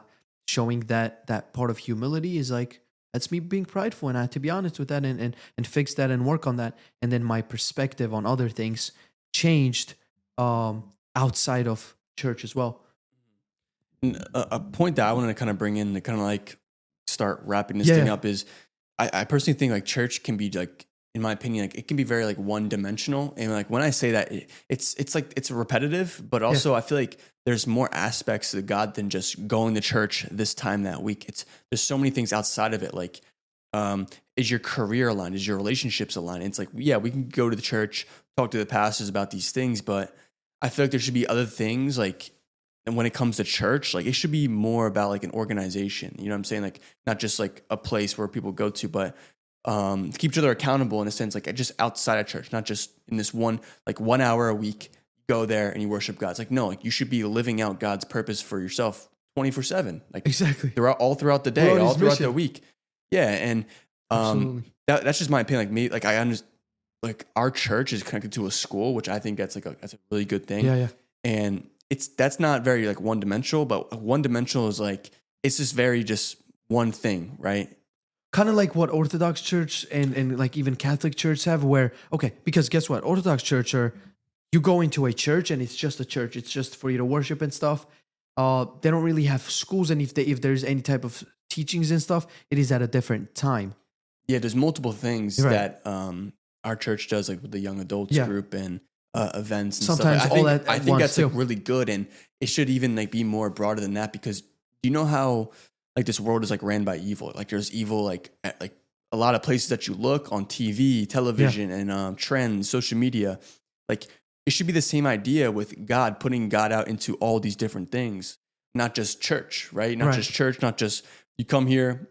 showing that that part of humility is like, that's me being prideful, and I had to be honest with that and and, and fix that and work on that. And then my perspective on other things changed um, outside of church as well. And A, a point that I wanted to kind of bring in to kind of like start wrapping this Yeah. thing up is I, I personally think like church can be like, in my opinion, like it can be very like one dimensional. And like when I say that, it, it's it's like it's repetitive, but also I feel like there's more aspects to God than just going to church this time that week. It's there's so many things outside of it. Like, um, is your career aligned? Is your relationships aligned? And it's like, yeah, we can go to the church, talk to the pastors about these things, but I feel like there should be other things like. And when it comes to church, like it should be more about like an organization. You know what I'm saying? Like not just like a place where people go to, but um, to keep each other accountable in a sense, like just outside of church, not just in this one, like one hour a week, you go there and you worship God. It's like, no, like you should be living out God's purpose for yourself twenty-four seven, like Exactly. throughout, all throughout the day, Throughout all his throughout mission. the week. Yeah. And um, Absolutely. that, that's just my opinion. Like me, like I understand, like our church is connected to a school, which I think that's like a, that's a really good thing. Yeah, yeah. And it's that's not very like one dimensional, but one dimensional is like it's just very just one thing, right? Kind of like what Orthodox Church and, and like even Catholic Church have, where, okay, because guess what? Orthodox Church are, you go into a church and it's just a church. It's just for you to worship and stuff. Uh, they don't really have schools. And if they, if there's any type of teachings and stuff, it is at a different time. Yeah, there's multiple things Right. that um, our church does, like with the young adults Yeah. group and uh, events and Sometimes stuff. I all think, at- I at think once, that's like too. really good, and it should even like be more broader than that because do you know how like this world is like ran by evil? Like there's evil like at like a lot of places that you look on T V, television, and um, trends, social media. Like it should be the same idea with God, putting God out into all these different things, not just church, right? Not Right. just church, not just you come here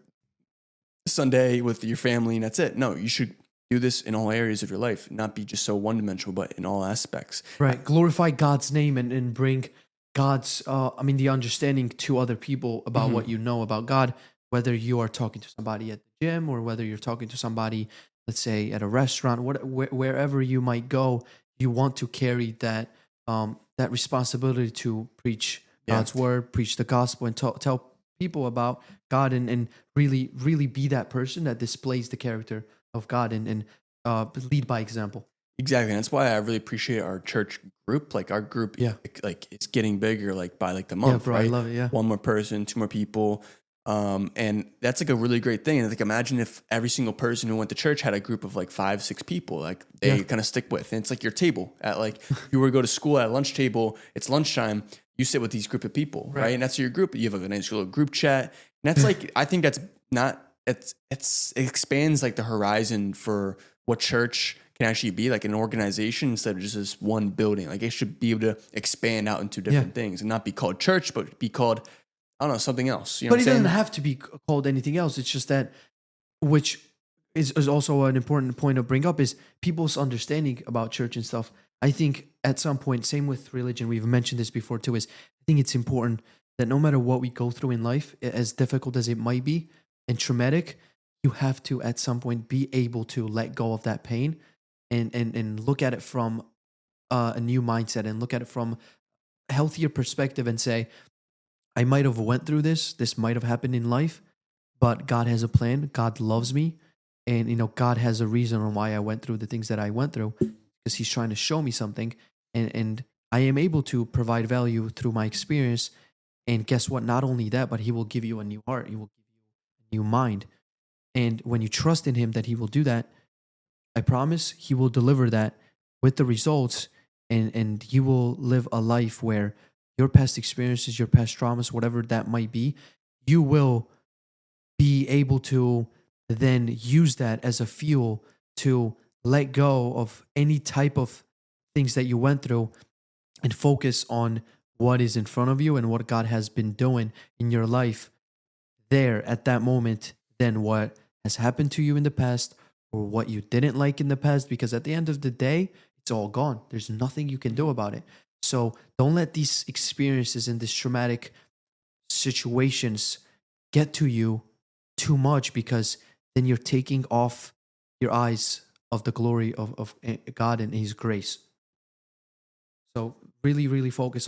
Sunday with your family and that's it. No, you should do this in all areas of your life, not be just so one dimensional, but in all aspects. Right. Glorify God's name and, and bring God's, uh, I mean, the understanding to other people about Mhm. what you know about God, whether you are talking to somebody at the gym or whether you're talking to somebody, let's say at a restaurant, what, where, wherever you might go, you want to carry that, um, that responsibility to preach Yeah. God's word, preach the gospel, and tell tell people about God, and, and really, really be that person that displays the character of God, and, and uh, lead by example. Exactly. And that's why I really appreciate our church group. Like our group, Yeah. like, like it's getting bigger, like by like the month, yeah, bro, right? I love it. Yeah. One more person, two more people. Um, and that's like a really great thing. And like, imagine if every single person who went to church had a group of like five, six people, like they Yeah. kind of stick with. And it's like your table at like, you were to go to school at a lunch table, it's lunchtime, you sit with these group of people, right? Right. And that's your group. You have a nice little group chat. And that's like, I think that's not, it's, it's, it expands like the horizon for what church can actually be, like an organization instead of just this one building. Like it should be able to expand out into different things and not be called church, but be called, I don't know, something else. You know But what it I'm saying? doesn't have to be called anything else. It's just that, which is, is also an important point to bring up, is people's understanding about church and stuff. I think at some point, same with religion, we've mentioned this before too, is I think it's important that no matter what we go through in life, as difficult as it might be and traumatic, you have to at some point be able to let go of that pain and and, and look at it from uh, a new mindset and look at it from a healthier perspective and say, I might have went through this, this might have happened in life, but God has a plan. God loves me. And, you know, God has a reason on why I went through the things that I went through, because he's trying to show me something. And, and I am able to provide value through my experience. And guess what? Not only that, but he will give you a new heart. He will give you a new mind. And when you trust in him that he will do that, I promise he will deliver that with the results. And, and you will live a life where your past experiences, your past traumas, whatever that might be, you will be able to then use that as a fuel to let go of any type of things that you went through and focus on what is in front of you and what God has been doing in your life there at that moment than what has happened to you in the past or what you didn't like in the past, because at the end of the day, it's all gone. There's nothing you can do about it. So don't let these experiences and these traumatic situations get to you too much, because then you're taking off your eyes of the glory of, of God and his grace. So really, really focus on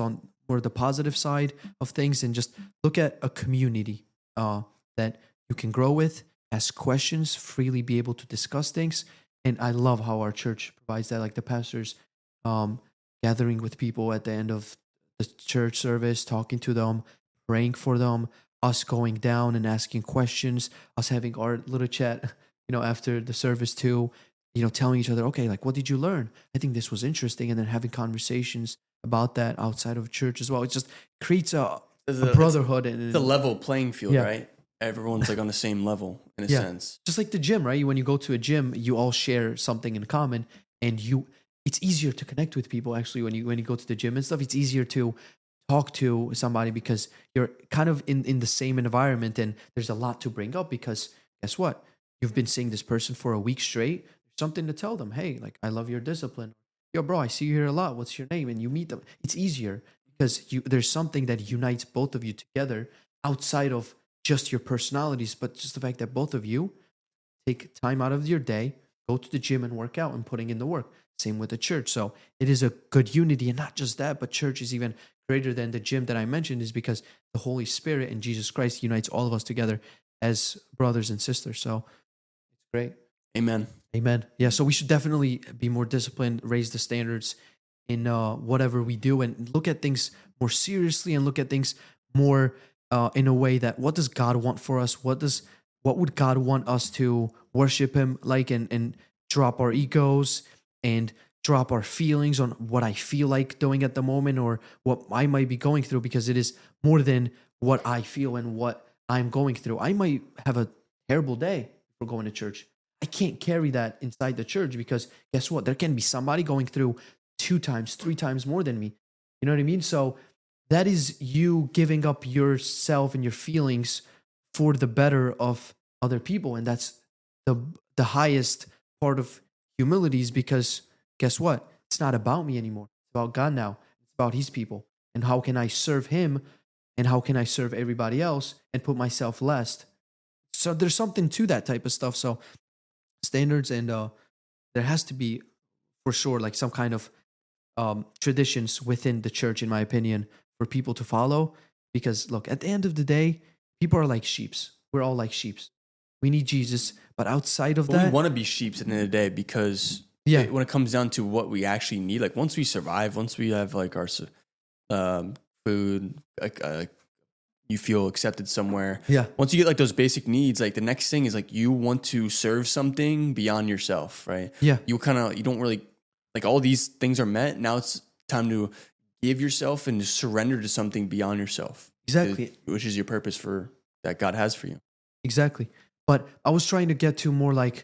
more the positive side of things and just look at a community uh, that you can grow with, ask questions, freely be able to discuss things. And I love how our church provides that, like the pastors um, gathering with people at the end of the church service, talking to them, praying for them, us going down and asking questions, us having our little chat, you know, after the service too, you know, telling each other, okay, like, what did you learn? I think this was interesting. And then having conversations about that outside of church as well. It just creates a, It's a a- brotherhood. And It's a level playing field, Yeah. right? Everyone's like on the same level in a Yeah. sense. just like the gym, right? When you go to a gym, you all share something in common, and you it's easier to connect with people actually when you when you go to the gym and stuff. It's easier to talk to somebody because you're kind of in, in the same environment, and there's a lot to bring up because guess what? You've been seeing this person for a week straight. There's something to tell them. Hey, like, I love your discipline. Yo, bro, I see you here a lot. What's your name? And you meet them. It's easier because you there's something that unites both of you together outside of just your personalities, but just the fact that both of you take time out of your day, go to the gym and work out and putting in the work. Same with the church. So it is a good unity. And not just that, but church is even greater than the gym that I mentioned, is because the Holy Spirit and Jesus Christ unites all of us together as brothers and sisters. So it's great. Amen. Amen. Yeah. So we should definitely be more disciplined, raise the standards in uh, whatever we do, and look at things more seriously and look at things more uh, in a way that what does God want for us? What does what would God want us to worship Him like, and and drop our egos and drop our feelings on what I feel like doing at the moment or what I might be going through, because it is more than what I feel and what I'm going through. I might have a terrible day for going to church. I can't carry that inside the church because guess what? There can be somebody going through two times, three times more than me. You know what I mean? So that is you giving up yourself and your feelings for the better of other people. And that's the the highest part of humility, is because guess what? It's not about me anymore. It's about God now. It's about His people. And how can I serve Him? And how can I serve everybody else and put myself last? So there's something to that type of stuff. So standards, and uh, there has to be, for sure, like some kind of um, traditions within the church, in my opinion, for people to follow. Because look, at the end of the day, people are like sheeps. We're all like sheeps. We need Jesus, but outside of But that, we want to be sheeps at the end of the day, because Yeah. it- when it comes down to what we actually need, like once we survive, once we have like our su- um, food, like uh, you feel accepted somewhere. yeah, Once you get like those basic needs, like the next thing is like you want to serve something beyond yourself, right? yeah, You kind of you don't really like all these things are met. Now it's time to give yourself and to surrender to something beyond yourself, exactly, which is your purpose for that God has for you. exactly. But I was trying to get to more like,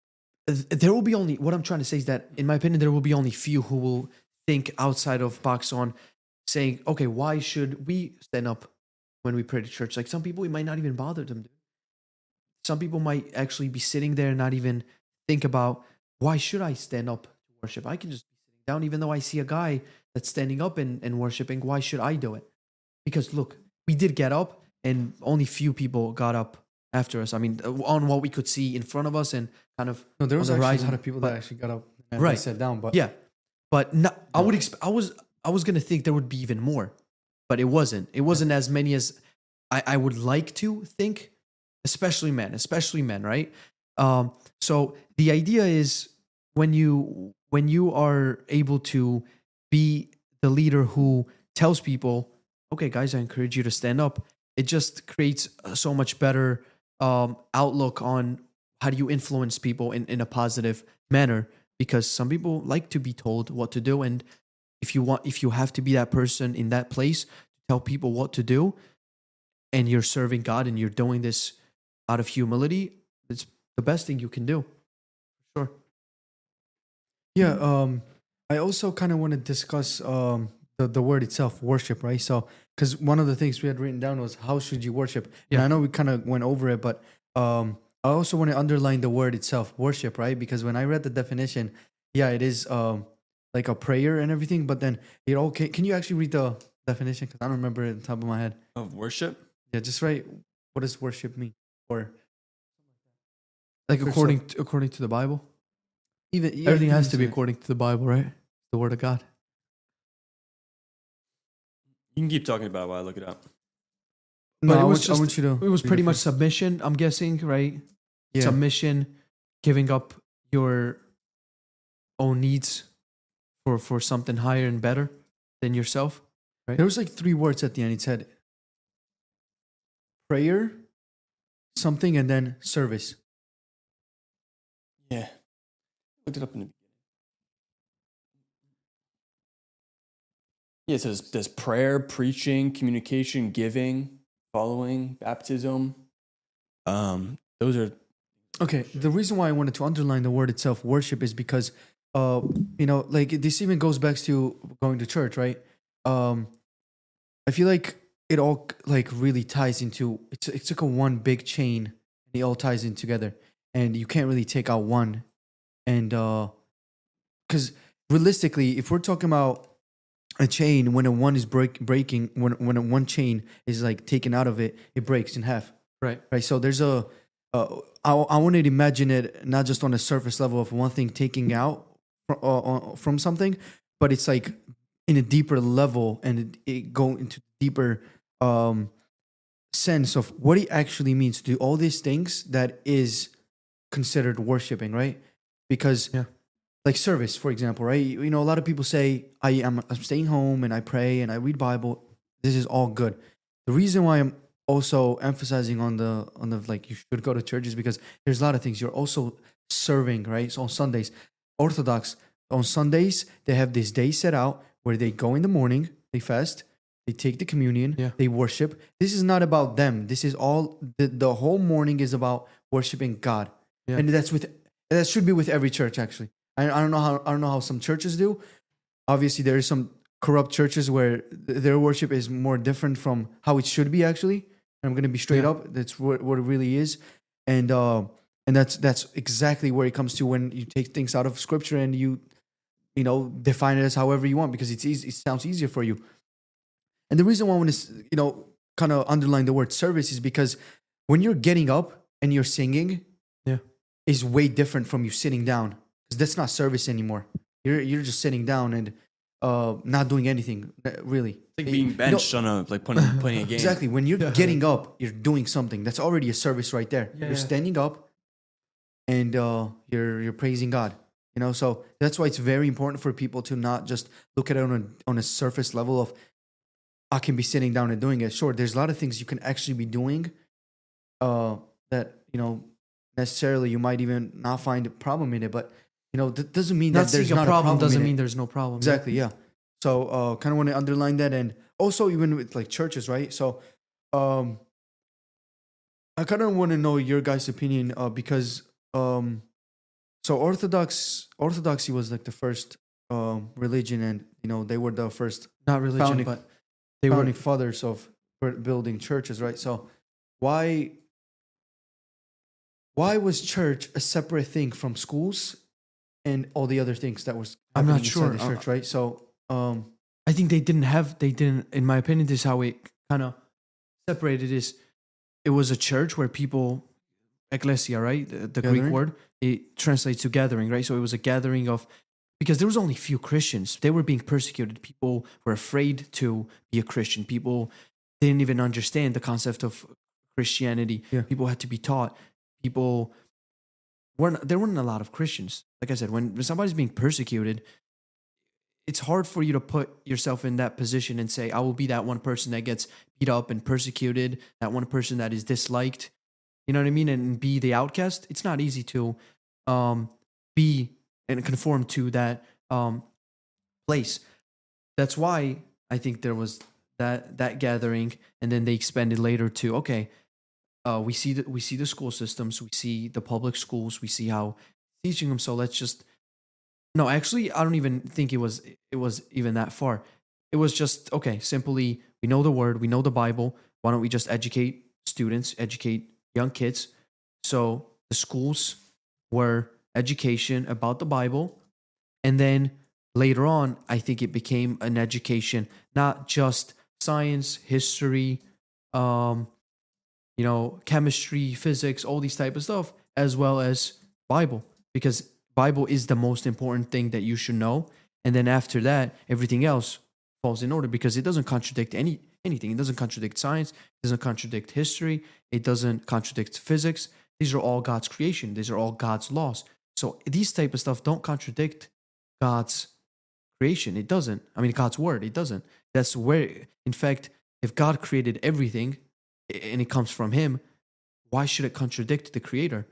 th- there will be only, what I'm trying to say is that, in my opinion, there will be only few who will think outside of box on saying, okay, why should we stand up when we pray to church? Like some people, it might not even bother them. Dude. Some people might actually be sitting there and not even think about, why should I stand up to worship? I can just be sitting down, even though I see a guy that's standing up and, and worshiping. Why should I do it? Because look, we did get up, and only few people got up after us. I mean, uh, on what we could see in front of us and kind of No, there on was the actually horizon. a lot of people But- that actually got up and Right. they sat down. But Yeah, but no, I would expect. I was I was gonna think there would be even more, but it wasn't. It wasn't as many as I, I would like to think, especially men, especially men, right? Um, so the idea is when you when you are able to be the leader who tells people, okay, guys, I encourage you to stand up. It just creates a so much better um, outlook on how do you influence people in, in a positive manner, because some people like to be told what to do. And if you want, if you have to be that person in that place to tell people what to do, and you're serving God and you're doing this out of humility, it's the best thing you can do. Sure. yeah, um, I also kind of want to discuss um, the the word itself, worship, right? So, because one of the things we had written down was how should you worship? And Yeah. I know we kind of went over it, but um, I also want to underline the word itself, worship, right? Because when I read the definition, yeah, it is um, like a prayer and everything, but then it all can, can you actually read the definition? Because I don't remember it on the top of my head. Of worship, Yeah, just write, what does worship mean? Or Like For according to, according to the Bible, even yeah, everything even has to be to- according to the Bible, right? The Word of God. You can keep talking about it while I look it up. No, But it I, was want, just- I want you to. It was read pretty much first. submission, I'm guessing, right? Yeah. Submission, giving up your own needs for for something higher and better than yourself. There was like three words at the end. It said prayer, something, and then service. Yeah. Looked it up in the beginning. Yeah, it says there's prayer, preaching, communication, giving, following, baptism. Um, those are Okay, the reason why I wanted to underline the word itself, worship, is because, uh, you know, like this even goes back to going to church, right? Um, I feel like it all like really ties into it's it's like a one big chain. It all ties in together, and you can't really take out one, and uh, because realistically, if we're talking about a chain, when a one is break breaking, when when a one chain is like taken out of it, it breaks in half. Right. Right. So there's a, uh, I, I want to imagine it not just on a surface level of one thing taking out fr- uh, uh, from something, but it's like in a deeper level and it, it go into deeper um, sense of what it actually means to do all these things that is considered worshiping, right? Because Yeah. like service, for example, right? You know, a lot of people say, I am I'm staying home and I pray and I read Bible. This is all good. The reason why I'm also emphasizing on the on the like you should go to church is because there's a lot of things you're also serving, right? So on Sundays, Orthodox on Sundays they have this day set out where they go in the morning, they fast, they take the communion, Yeah. they worship. This is not about them. This is all the, the whole morning is about worshiping God, Yeah. and that's with that should be with every church actually. I, I don't know how I don't know how some churches do. Obviously, there is some corrupt churches where th- their worship is more different from how it should be actually. I'm going to be straight Yeah. up. That's what, what it really is, and uh, and that's that's exactly where it comes to when you take things out of scripture and you, you know, define it as however you want because it's easy. It sounds easier for you. And the reason why I want to, you know, kind of underline the word service is because when you're getting up and you're singing, Yeah. is way different from you sitting down because that's not service anymore. You're you're just sitting down and uh, not doing anything uh, really. like You- being you don't- benched on a like playing playing a game. Exactly. When you're Yeah. getting up, you're doing something. That's already a service right there. Yeah, you're yeah. standing up and uh, you're you're praising God. You know, so that's why it's very important for people to not just look at it on a on a surface level of I can be sitting down and doing it. Sure, there's a lot of things you can actually be doing uh, that, you know, necessarily you might even not find a problem in it, but you know, that doesn't mean Not that there's seeing a not problem a problem doesn't in it. mean there's no problem. Exactly, yeah. So uh kind of want to underline that, and also even with like churches, right? So um I kind of want to know your guys' opinion uh because um so Orthodox Orthodoxy was like the first um religion, and you know they were the first Not religion, Founding- but they were founding fathers of bu- building churches, right? So why why was church a separate thing from schools and all the other things that was I'm not happening sure. inside the Uh, church, right? So um I think they didn't have they didn't in my opinion this is how it kind of separated is it was a church where people ecclesia, right? The, the Greek Gathering. word, it translates to gathering, right? So it was a gathering of because there was only few Christians. They were being persecuted. People were afraid to be a Christian. People didn't even understand the concept of Christianity. Yeah. People had to be taught. People weren't there weren't a lot of Christians. Like I said, when, when somebody's being persecuted, it's hard for you to put yourself in that position and say, I will be that one person that gets beat up and persecuted, that one person that is disliked. You know what I mean? And be the outcast. It's not easy to um, be and conform to that um, place. That's why I think there was that that gathering, and then they expanded later to okay, uh, we see that we see the school systems, we see the public schools, we see how teaching them. So let's just no, actually, I don't even think it was it was even that far. It was just okay. Simply, we know the word, we know the Bible. Why don't we just educate students, educate young kids? So the schools were education about the Bible, and then later on, I think it became an education, not just science, history, um, you know, chemistry, physics, all these type of stuff, as well as Bible, because Bible is the most important thing that you should know. And then after that, everything else falls in order because it doesn't contradict any anything. It doesn't contradict science. It doesn't contradict history. It doesn't contradict physics. These are all God's creation. These are all God's laws. So these type of stuff don't contradict God's creation. It doesn't. I mean, God's word. It doesn't. That's where, in fact, if God created everything and it comes from Him, why should it contradict the Creator?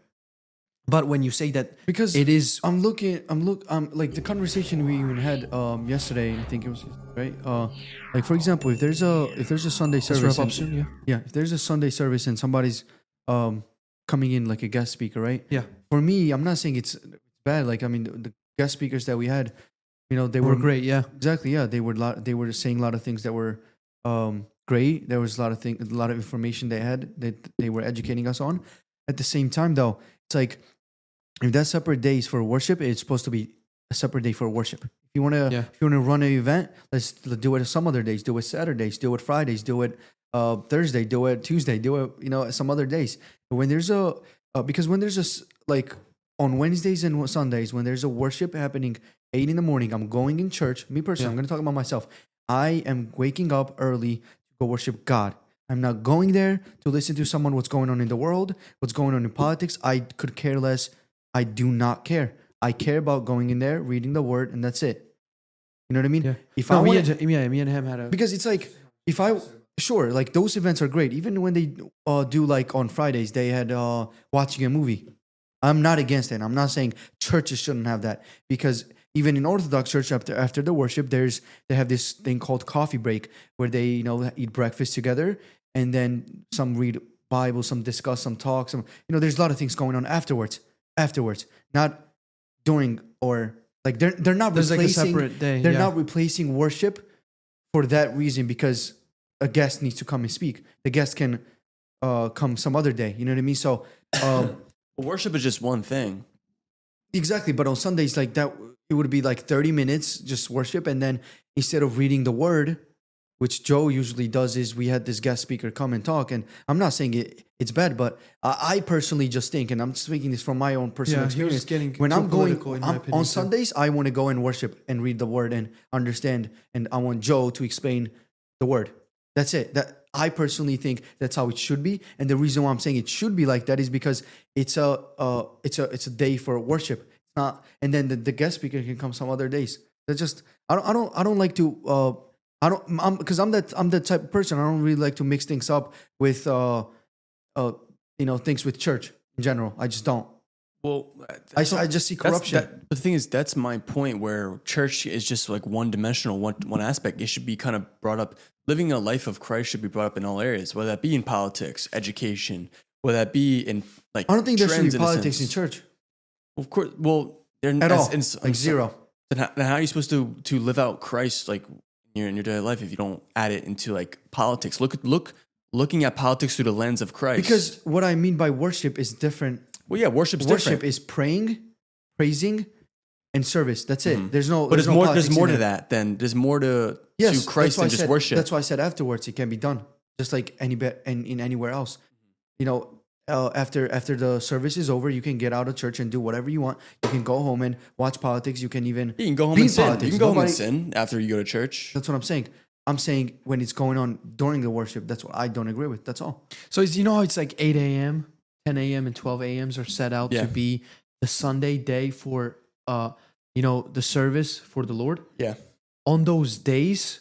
But when you say that, Because it is, I'm looking. I'm look. Um, like the conversation we even had um yesterday. I think it was right. Uh, like for example, if there's a if there's a Sunday let's service, wrap up and- soon. Yeah, yeah, if there's a Sunday service and somebody's um coming in like a guest speaker, right? yeah, For me, I'm not saying it's bad. Like I mean, the, the guest speakers that we had, you know, they they were were great. Yeah, exactly. Yeah, they were lot. They were saying a lot of things that were um great. There was a lot of thing, a lot of information they had that they were educating us on. At the same time, though, it's like if that's separate days for worship, it's supposed to be a separate day for worship. If you want to, Yeah. if you want to run an event, let's do it some other days. Do it Saturdays. Do it Fridays. Do it uh, Thursday. Do it Tuesday. Do it you know some other days. But when there's a uh, because when there's a s- like on Wednesdays and Sundays when there's a worship happening eight in the morning, I'm going in church. Me personally, Yeah. I'm going to talk about myself. I am waking up early to go worship God. I'm not going there to listen to someone what's going on in the world, what's going on in politics. I could care less. I do not care. I care about going in there, reading the word, and that's it. You know what I mean? yeah. If No, I me wanna, and, yeah, me and him had a because it's like if I sure like those events are great. Even when they uh, do like on Fridays, they had uh, watching a movie. I'm not against it. I'm not saying churches shouldn't have that because even in Orthodox church after after the worship, there's they have this thing called coffee break where they you know eat breakfast together and then some read Bible, some discuss, some talk, some you know there's a lot of things going on afterwards. Afterwards, not during or like they're they're not there's like a replacing separate day. they're yeah. not replacing worship for that reason because a guest needs to come and speak. The guest can uh, come some other day. You know what I mean? So um, Well, worship is just one thing. exactly. But on Sundays, like that, it would be like thirty minutes just worship, and then instead of reading the word, which Joe usually does, is we had this guest speaker come and talk. And I'm not saying it, it's bad, but I, I personally just think, and I'm speaking this from my own personal yeah, he was experience. getting When too I'm going political, in my I'm, opinion, on too. Sundays, I want to go and worship and read the word and understand. And I want Joe to explain the word. That's it. That I personally think that's how it should be. And the reason why I'm saying it should be like that is because it's a uh, it's a it's a day for worship. It's not, and then the, the guest speaker can come some other days. That's just I don't I don't I don't like to. Uh, I don't, I'm because I'm that I'm that type of person. I don't really like to mix things up with, uh, uh, you know, things with church in general. I just don't. Well, I, I just see That's- corruption. that- but the thing is, that's my point. Where church is just like one dimensional, one one aspect. It should be kind of brought up. Living a life of Christ should be brought up in all areas, whether that be in politics, education, whether that be in like. I don't think there should trends be in a politics in sense. church Of course, well, they're at all. in- Like in- zero. Then how, then how are you supposed to to live out Christ like in your in your daily life if you don't add it into like politics? Look at look looking at politics through the lens of Christ. Because what I mean by worship is different. well, yeah, worship's Worship different. is praying, praising, and service. That's it. Mhm. There's no. But there's there's no more. politics There's more in to there. that. Then there's more to Yes, to Christ that's why I than just said, worship. That's why I said afterwards it can be done, just like any be- in, in anywhere else. You know, uh, after after the service is over, you can get out of church and do whatever you want. You can go home and watch politics. You can even You can go home be and in sin. politics. You can go home and Nobody- sin after you go to church. That's what I'm saying. I'm saying when it's going on during the worship, that's what I don't agree with. That's all. So it's, you know how it's like eight a.m., ten a.m., and twelve a.m.s are set out Yeah. to be the Sunday day for, uh, you know, the service for the Lord. Yeah. On those days,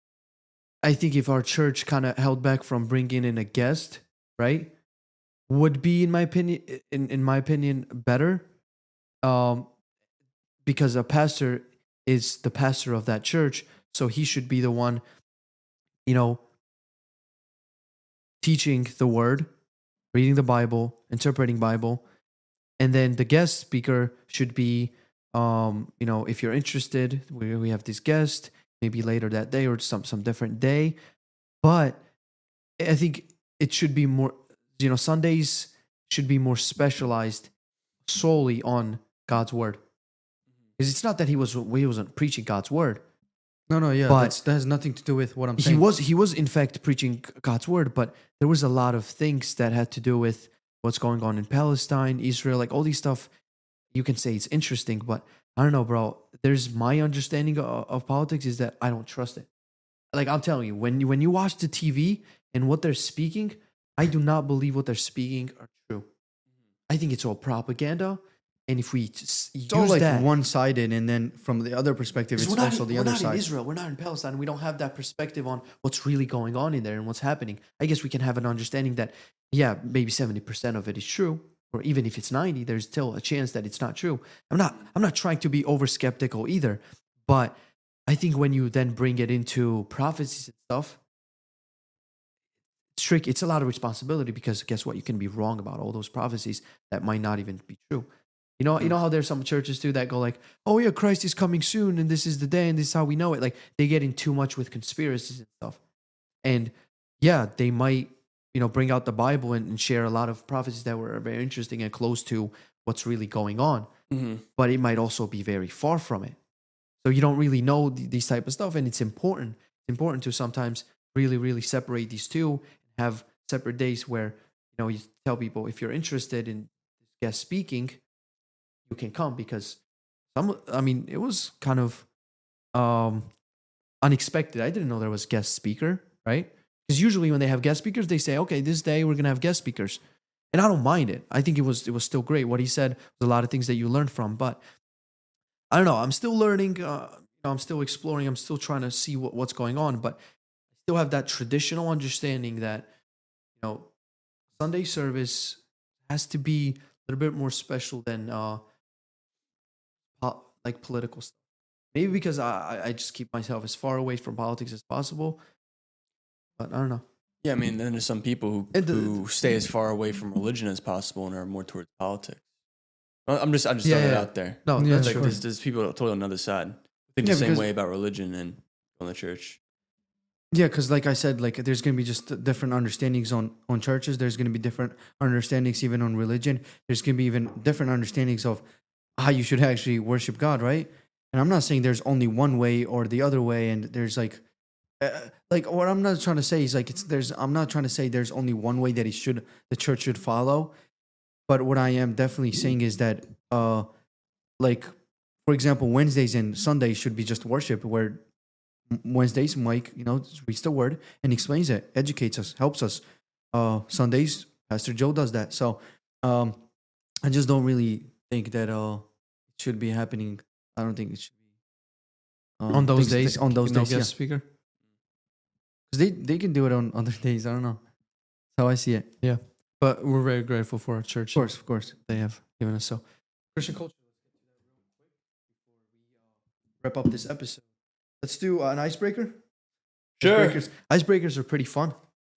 I think if our church kind of held back from bringing in a guest, right, would be in my opinion, in, in my opinion, better, um, because a pastor is the pastor of that church, so he should be the one, you know, teaching the word, reading the Bible, interpreting Bible, and then the guest speaker should be, um, you know, if you're interested, we we have this guest maybe later that day or some some different day, but I think it should be more, you know, Sundays should be more specialized solely on God's word, because it's not that he was he wasn't preaching God's word. No, no, yeah. But- that's, that has nothing to do with what I'm He saying. was he was in fact preaching God's word, but there was a lot of things that had to do with what's going on in Palestine, Israel, like all these stuff. You can say it's interesting, but I don't know, bro. There's my understanding of, of politics is that I don't trust it. like I'm telling you, when you when you watch the T V and what they're speaking, I do not believe what they're speaking are true. I think it's all propaganda. And if we just use It's all like that, one-sided, and then from the other perspective, it's we're not, also in, the we're other not side. in Israel, we're not in Palestine, we don't have that perspective on what's really going on in there and what's happening. I guess we can have an understanding that, yeah, maybe seventy percent of it is true, or even if it's ninety, there's still a chance that it's not true. I'm not, I'm not trying to be over skeptical either, but I think when you then bring it into prophecies and stuff, it's tricky. It's a lot of responsibility because guess what? You can be wrong about all those prophecies that might not even be true. You know, you know how there's some churches too that go like, "Oh yeah, Christ is coming soon, and this is the day, and this is how we know it." Like they get in too much with conspiracies and stuff, and yeah, they might, you know, bring out the Bible and, and share a lot of prophecies that were very interesting and close to what's really going on, Mm-hmm. but it might also be very far from it. So you don't really know th- these type of stuff, and it's important. It's important to sometimes really, really separate these two, have separate days where you know you tell people if you're interested in guest speaking, you can come because some. I mean, it was kind of um, unexpected. I didn't know there was guest speaker, right? Because usually when they have guest speakers, they say, "Okay, this day we're gonna have guest speakers," and I don't mind it. I think it was it was still great. What he said was a lot of things that you learned from, but I don't know. I'm still learning. Uh, you know, I'm still exploring. I'm still trying to see what, what's going on, but I still have that traditional understanding that you know Sunday service has to be a little bit more special than uh, po- like political stuff. Maybe because I I I just keep myself as far away from politics as possible. But I don't know. Yeah, I mean, then there's some people who, And the- who stay as far away from religion as possible and are more towards politics. I- I'm just I'm just Yeah, throwing it yeah. out there. No, Yeah, that's Like true. there's, there's people totally on the other side think Yeah, the same because- way about religion and on the church. Yeah, because like I said, like there's gonna be just different understandings on on churches. There's gonna be different understandings even on religion. There's gonna be even different understandings of how you should actually worship God, right? And I'm not saying there's only one way or the other way, and there's like, uh, like what I'm not trying to say is like it's there's I'm not trying to say there's only one way that it should the church should follow, but what I am definitely saying is that, uh, like for example, Wednesdays and Sundays should be just worship where Wednesdays, Mike, you know, reads the word and explains it, educates us, helps us. Uh, Sundays, Pastor Joe does that. So um, I just don't really think that uh, it should be happening. I don't think it should be um, On those things- days, On those no days, yeah. guest speaker. 'Cause they they can do it on other days. I don't know. That's how I see it. But we're very grateful for our church. Of course, of course. They have given us so. Christian culture. Wrap up this episode. Let's do uh, an icebreaker. Sure. Icebreakers, icebreakers are pretty fun.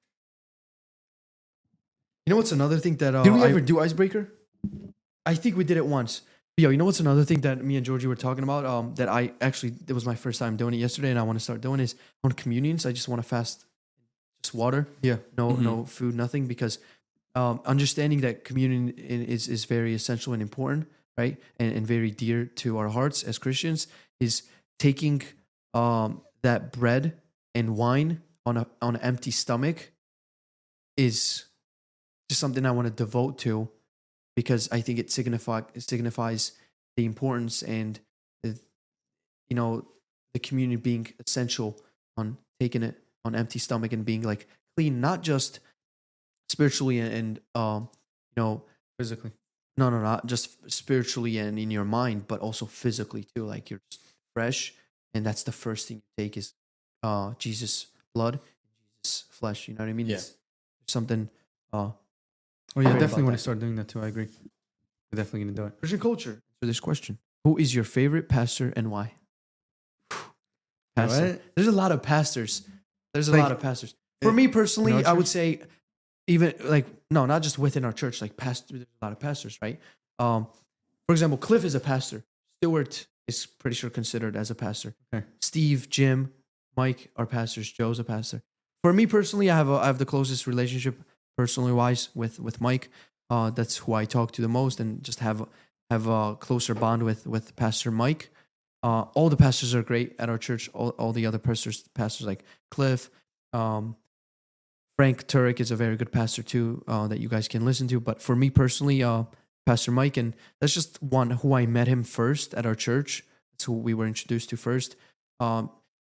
You know what's another thing that uh, Did we I, ever do icebreaker? I think we did it once. Yo, you know what's another thing that me and Georgie were talking about? Um, that I actually it was my first time doing it yesterday, and I want to start doing is on communions. I just want to fast, just water. Yeah. No, Mhm. no food, nothing, because um, understanding that communion i- is is very essential and important, right, and and very dear to our hearts as Christians is taking um that bread and wine on a on an empty stomach is just something I want to devote to because I think it signify it signifies the importance and the, you know the communion being essential on taking it on empty stomach and being like clean, not just spiritually and, and um you know Physically. no no not just spiritually and in your mind but also physically too, like you're just fresh, and that's the first thing you take is uh Jesus blood, Jesus flesh, you know what I mean? Yeah. It's something uh Oh yeah, Great definitely about want that. to start doing that too. I agree. We're definitely gonna do it. Christian culture. For this question, who is your favorite pastor and why? Pastor. What? There's a lot of pastors. There's a Like, lot of pastors. For eh, me personally, in our I would church? say, even like no, not just within our church. Like pastor, there's a lot of pastors, right? Um, for example, Cliff is a pastor. Stewart is pretty sure considered as a pastor. Okay. Steve, Jim, Mike are pastors. Joe's a pastor. For me personally, I have a, I have the closest relationship personally wise with with Mike. Uh, that's who I talk to the most, and just have have a closer bond with with Pastor Mike. Uh, all the pastors are great at our church. All, all the other pastors, pastors like Cliff, um, Frank Turek is a very good pastor too, uh, that you guys can listen to. But for me personally, uh, Pastor Mike, and that's just one who I met him first at our church. That's who we were introduced to first. Um,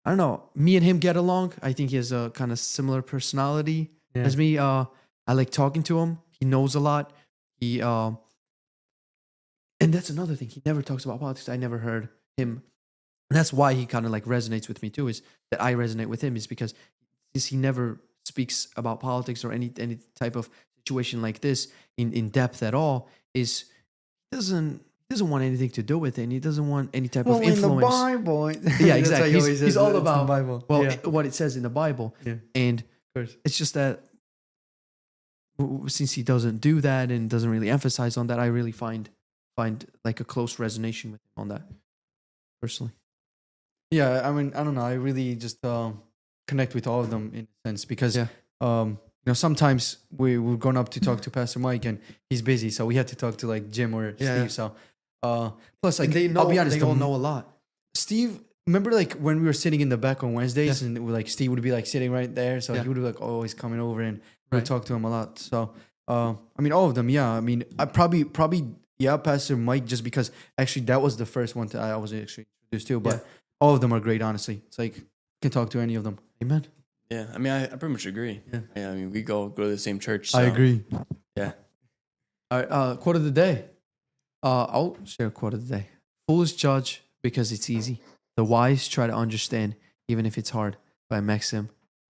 I don't know. Me and him get along. I think he has a kind of similar personality Yeah. as me. Uh, I like talking to him. He knows a lot. He uh, and that's another thing. He never talks about politics. I never heard him. And that's why he kind of like resonates with me too. Is that I resonate with him is because is he never speaks about politics or any any type of situation like this in, in depth at all. Is he doesn't he doesn't want anything to do with it. And he doesn't want any type of influence. in the Bible. Yeah, exactly. He's, he's all the about Bible. well yeah. it- what it says in the Bible. Yeah. And Of course. it's just that w- w- since he doesn't do that and doesn't really emphasize on that, I really find find like a close resonation with him on that personally. Yeah, I mean, I don't know. I really just um, connect with all of them in a sense because, Yeah. um, you know, sometimes we we've gone up to talk to Pastor Mike and he's busy, so we had to talk to like Jim or Yeah. Steve. So, uh, plus, like, And they know I'll be honest, they the all m- know a lot. Steve. Remember, like when we were sitting in the back on Wednesdays, Yeah. and we, like Steve would be like sitting right there, so Yeah. he would be like always coming over, and we would Right. talk to him a lot. So, uh, I mean, all of them, yeah. I mean, I probably probably yeah, Pastor Mike, just because actually that was the first one that I was actually introduced to, but. Yeah. All of them are great, honestly. It's like you can talk to any of them. Amen. Yeah, I mean, I, I pretty much agree. Yeah. Yeah, I mean, we go go to the same church. So, agree. Yeah, All right, uh, quote of the day. Uh, I'll share a quote of the day. Fools judge because it's easy. The wise try to understand even if it's hard. By Maxim,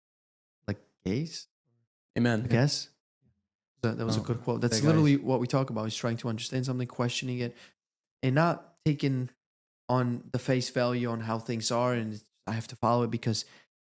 like Gaze, amen. I guess. That, that was Oh, a good quote. That's that literally what we talk about: is trying to understand something, questioning it, and not taking on the face value on how things are, and I have to follow it because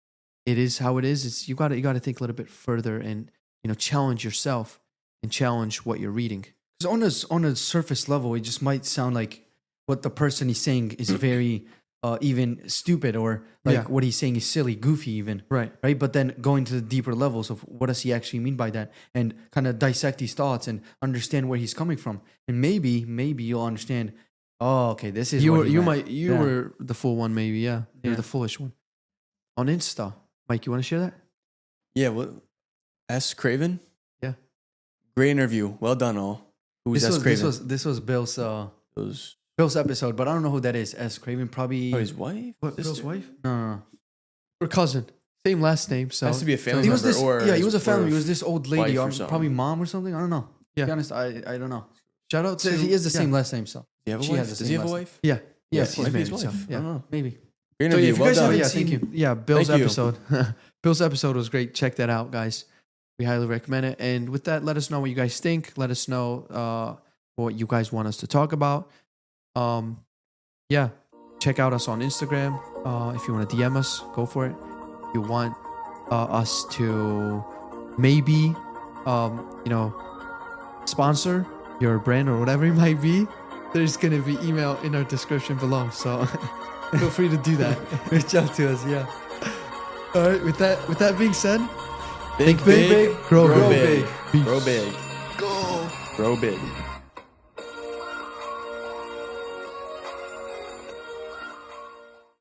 it is how it is. It's you got to you got to think a little bit further and you know challenge yourself and challenge what you're reading. Because on a on a surface level, it just might sound like what the person is saying is very uh, even stupid, or like Yeah. what he's saying is silly, goofy, even. Right. Right. But then going to the deeper levels of what does he actually mean by that, and kind of dissect his thoughts and understand where he's coming from, and maybe maybe you'll understand. Oh, okay. This is You what were he you meant. might you Yeah. were the full one maybe yeah you're Yeah. the foolish one on Insta. Mike, you want to share that? Yeah, what? S. Craven? Yeah. Great interview. Well done, all. Who's This S. was, Craven? this was this was Bill's uh, It was Bill's episode, but I don't know who that is. S. Craven, probably. oh, his wife? What, Sister? Bill's wife No, no, no. or cousin? Same last name. So Has to be a family He was member this. or Yeah, he was a or family. He was this old lady, wife or or something. probably mom or something. I don't know. Yeah. To be honest, I I don't know. shout out to He is the yeah. same last name, so Does he have a She wife? has the Does he same have a last wife? Yeah. yes, Might he's be his married. wife. So, I yeah, don't know. maybe. Great So interview. if you well guys done. haven't Yeah, seen, thank you. yeah, Bill's Thank you. episode, Bill's episode was great. Check that out, guys. We highly recommend it. And with that, let us know what you guys think. Let us know uh, what you guys want us to talk about. Um, yeah, check out us on Instagram. Uh, if you want to D M us, go for it. If you want uh, us to maybe, um, you know, sponsor your brand or whatever it might be, there's going to be email in our description below. So feel free to do that. Reach out to us. Yeah. All right. With that, with that being said, Big, Think big, big, grow grow big. big. Grow big. Go. Grow big.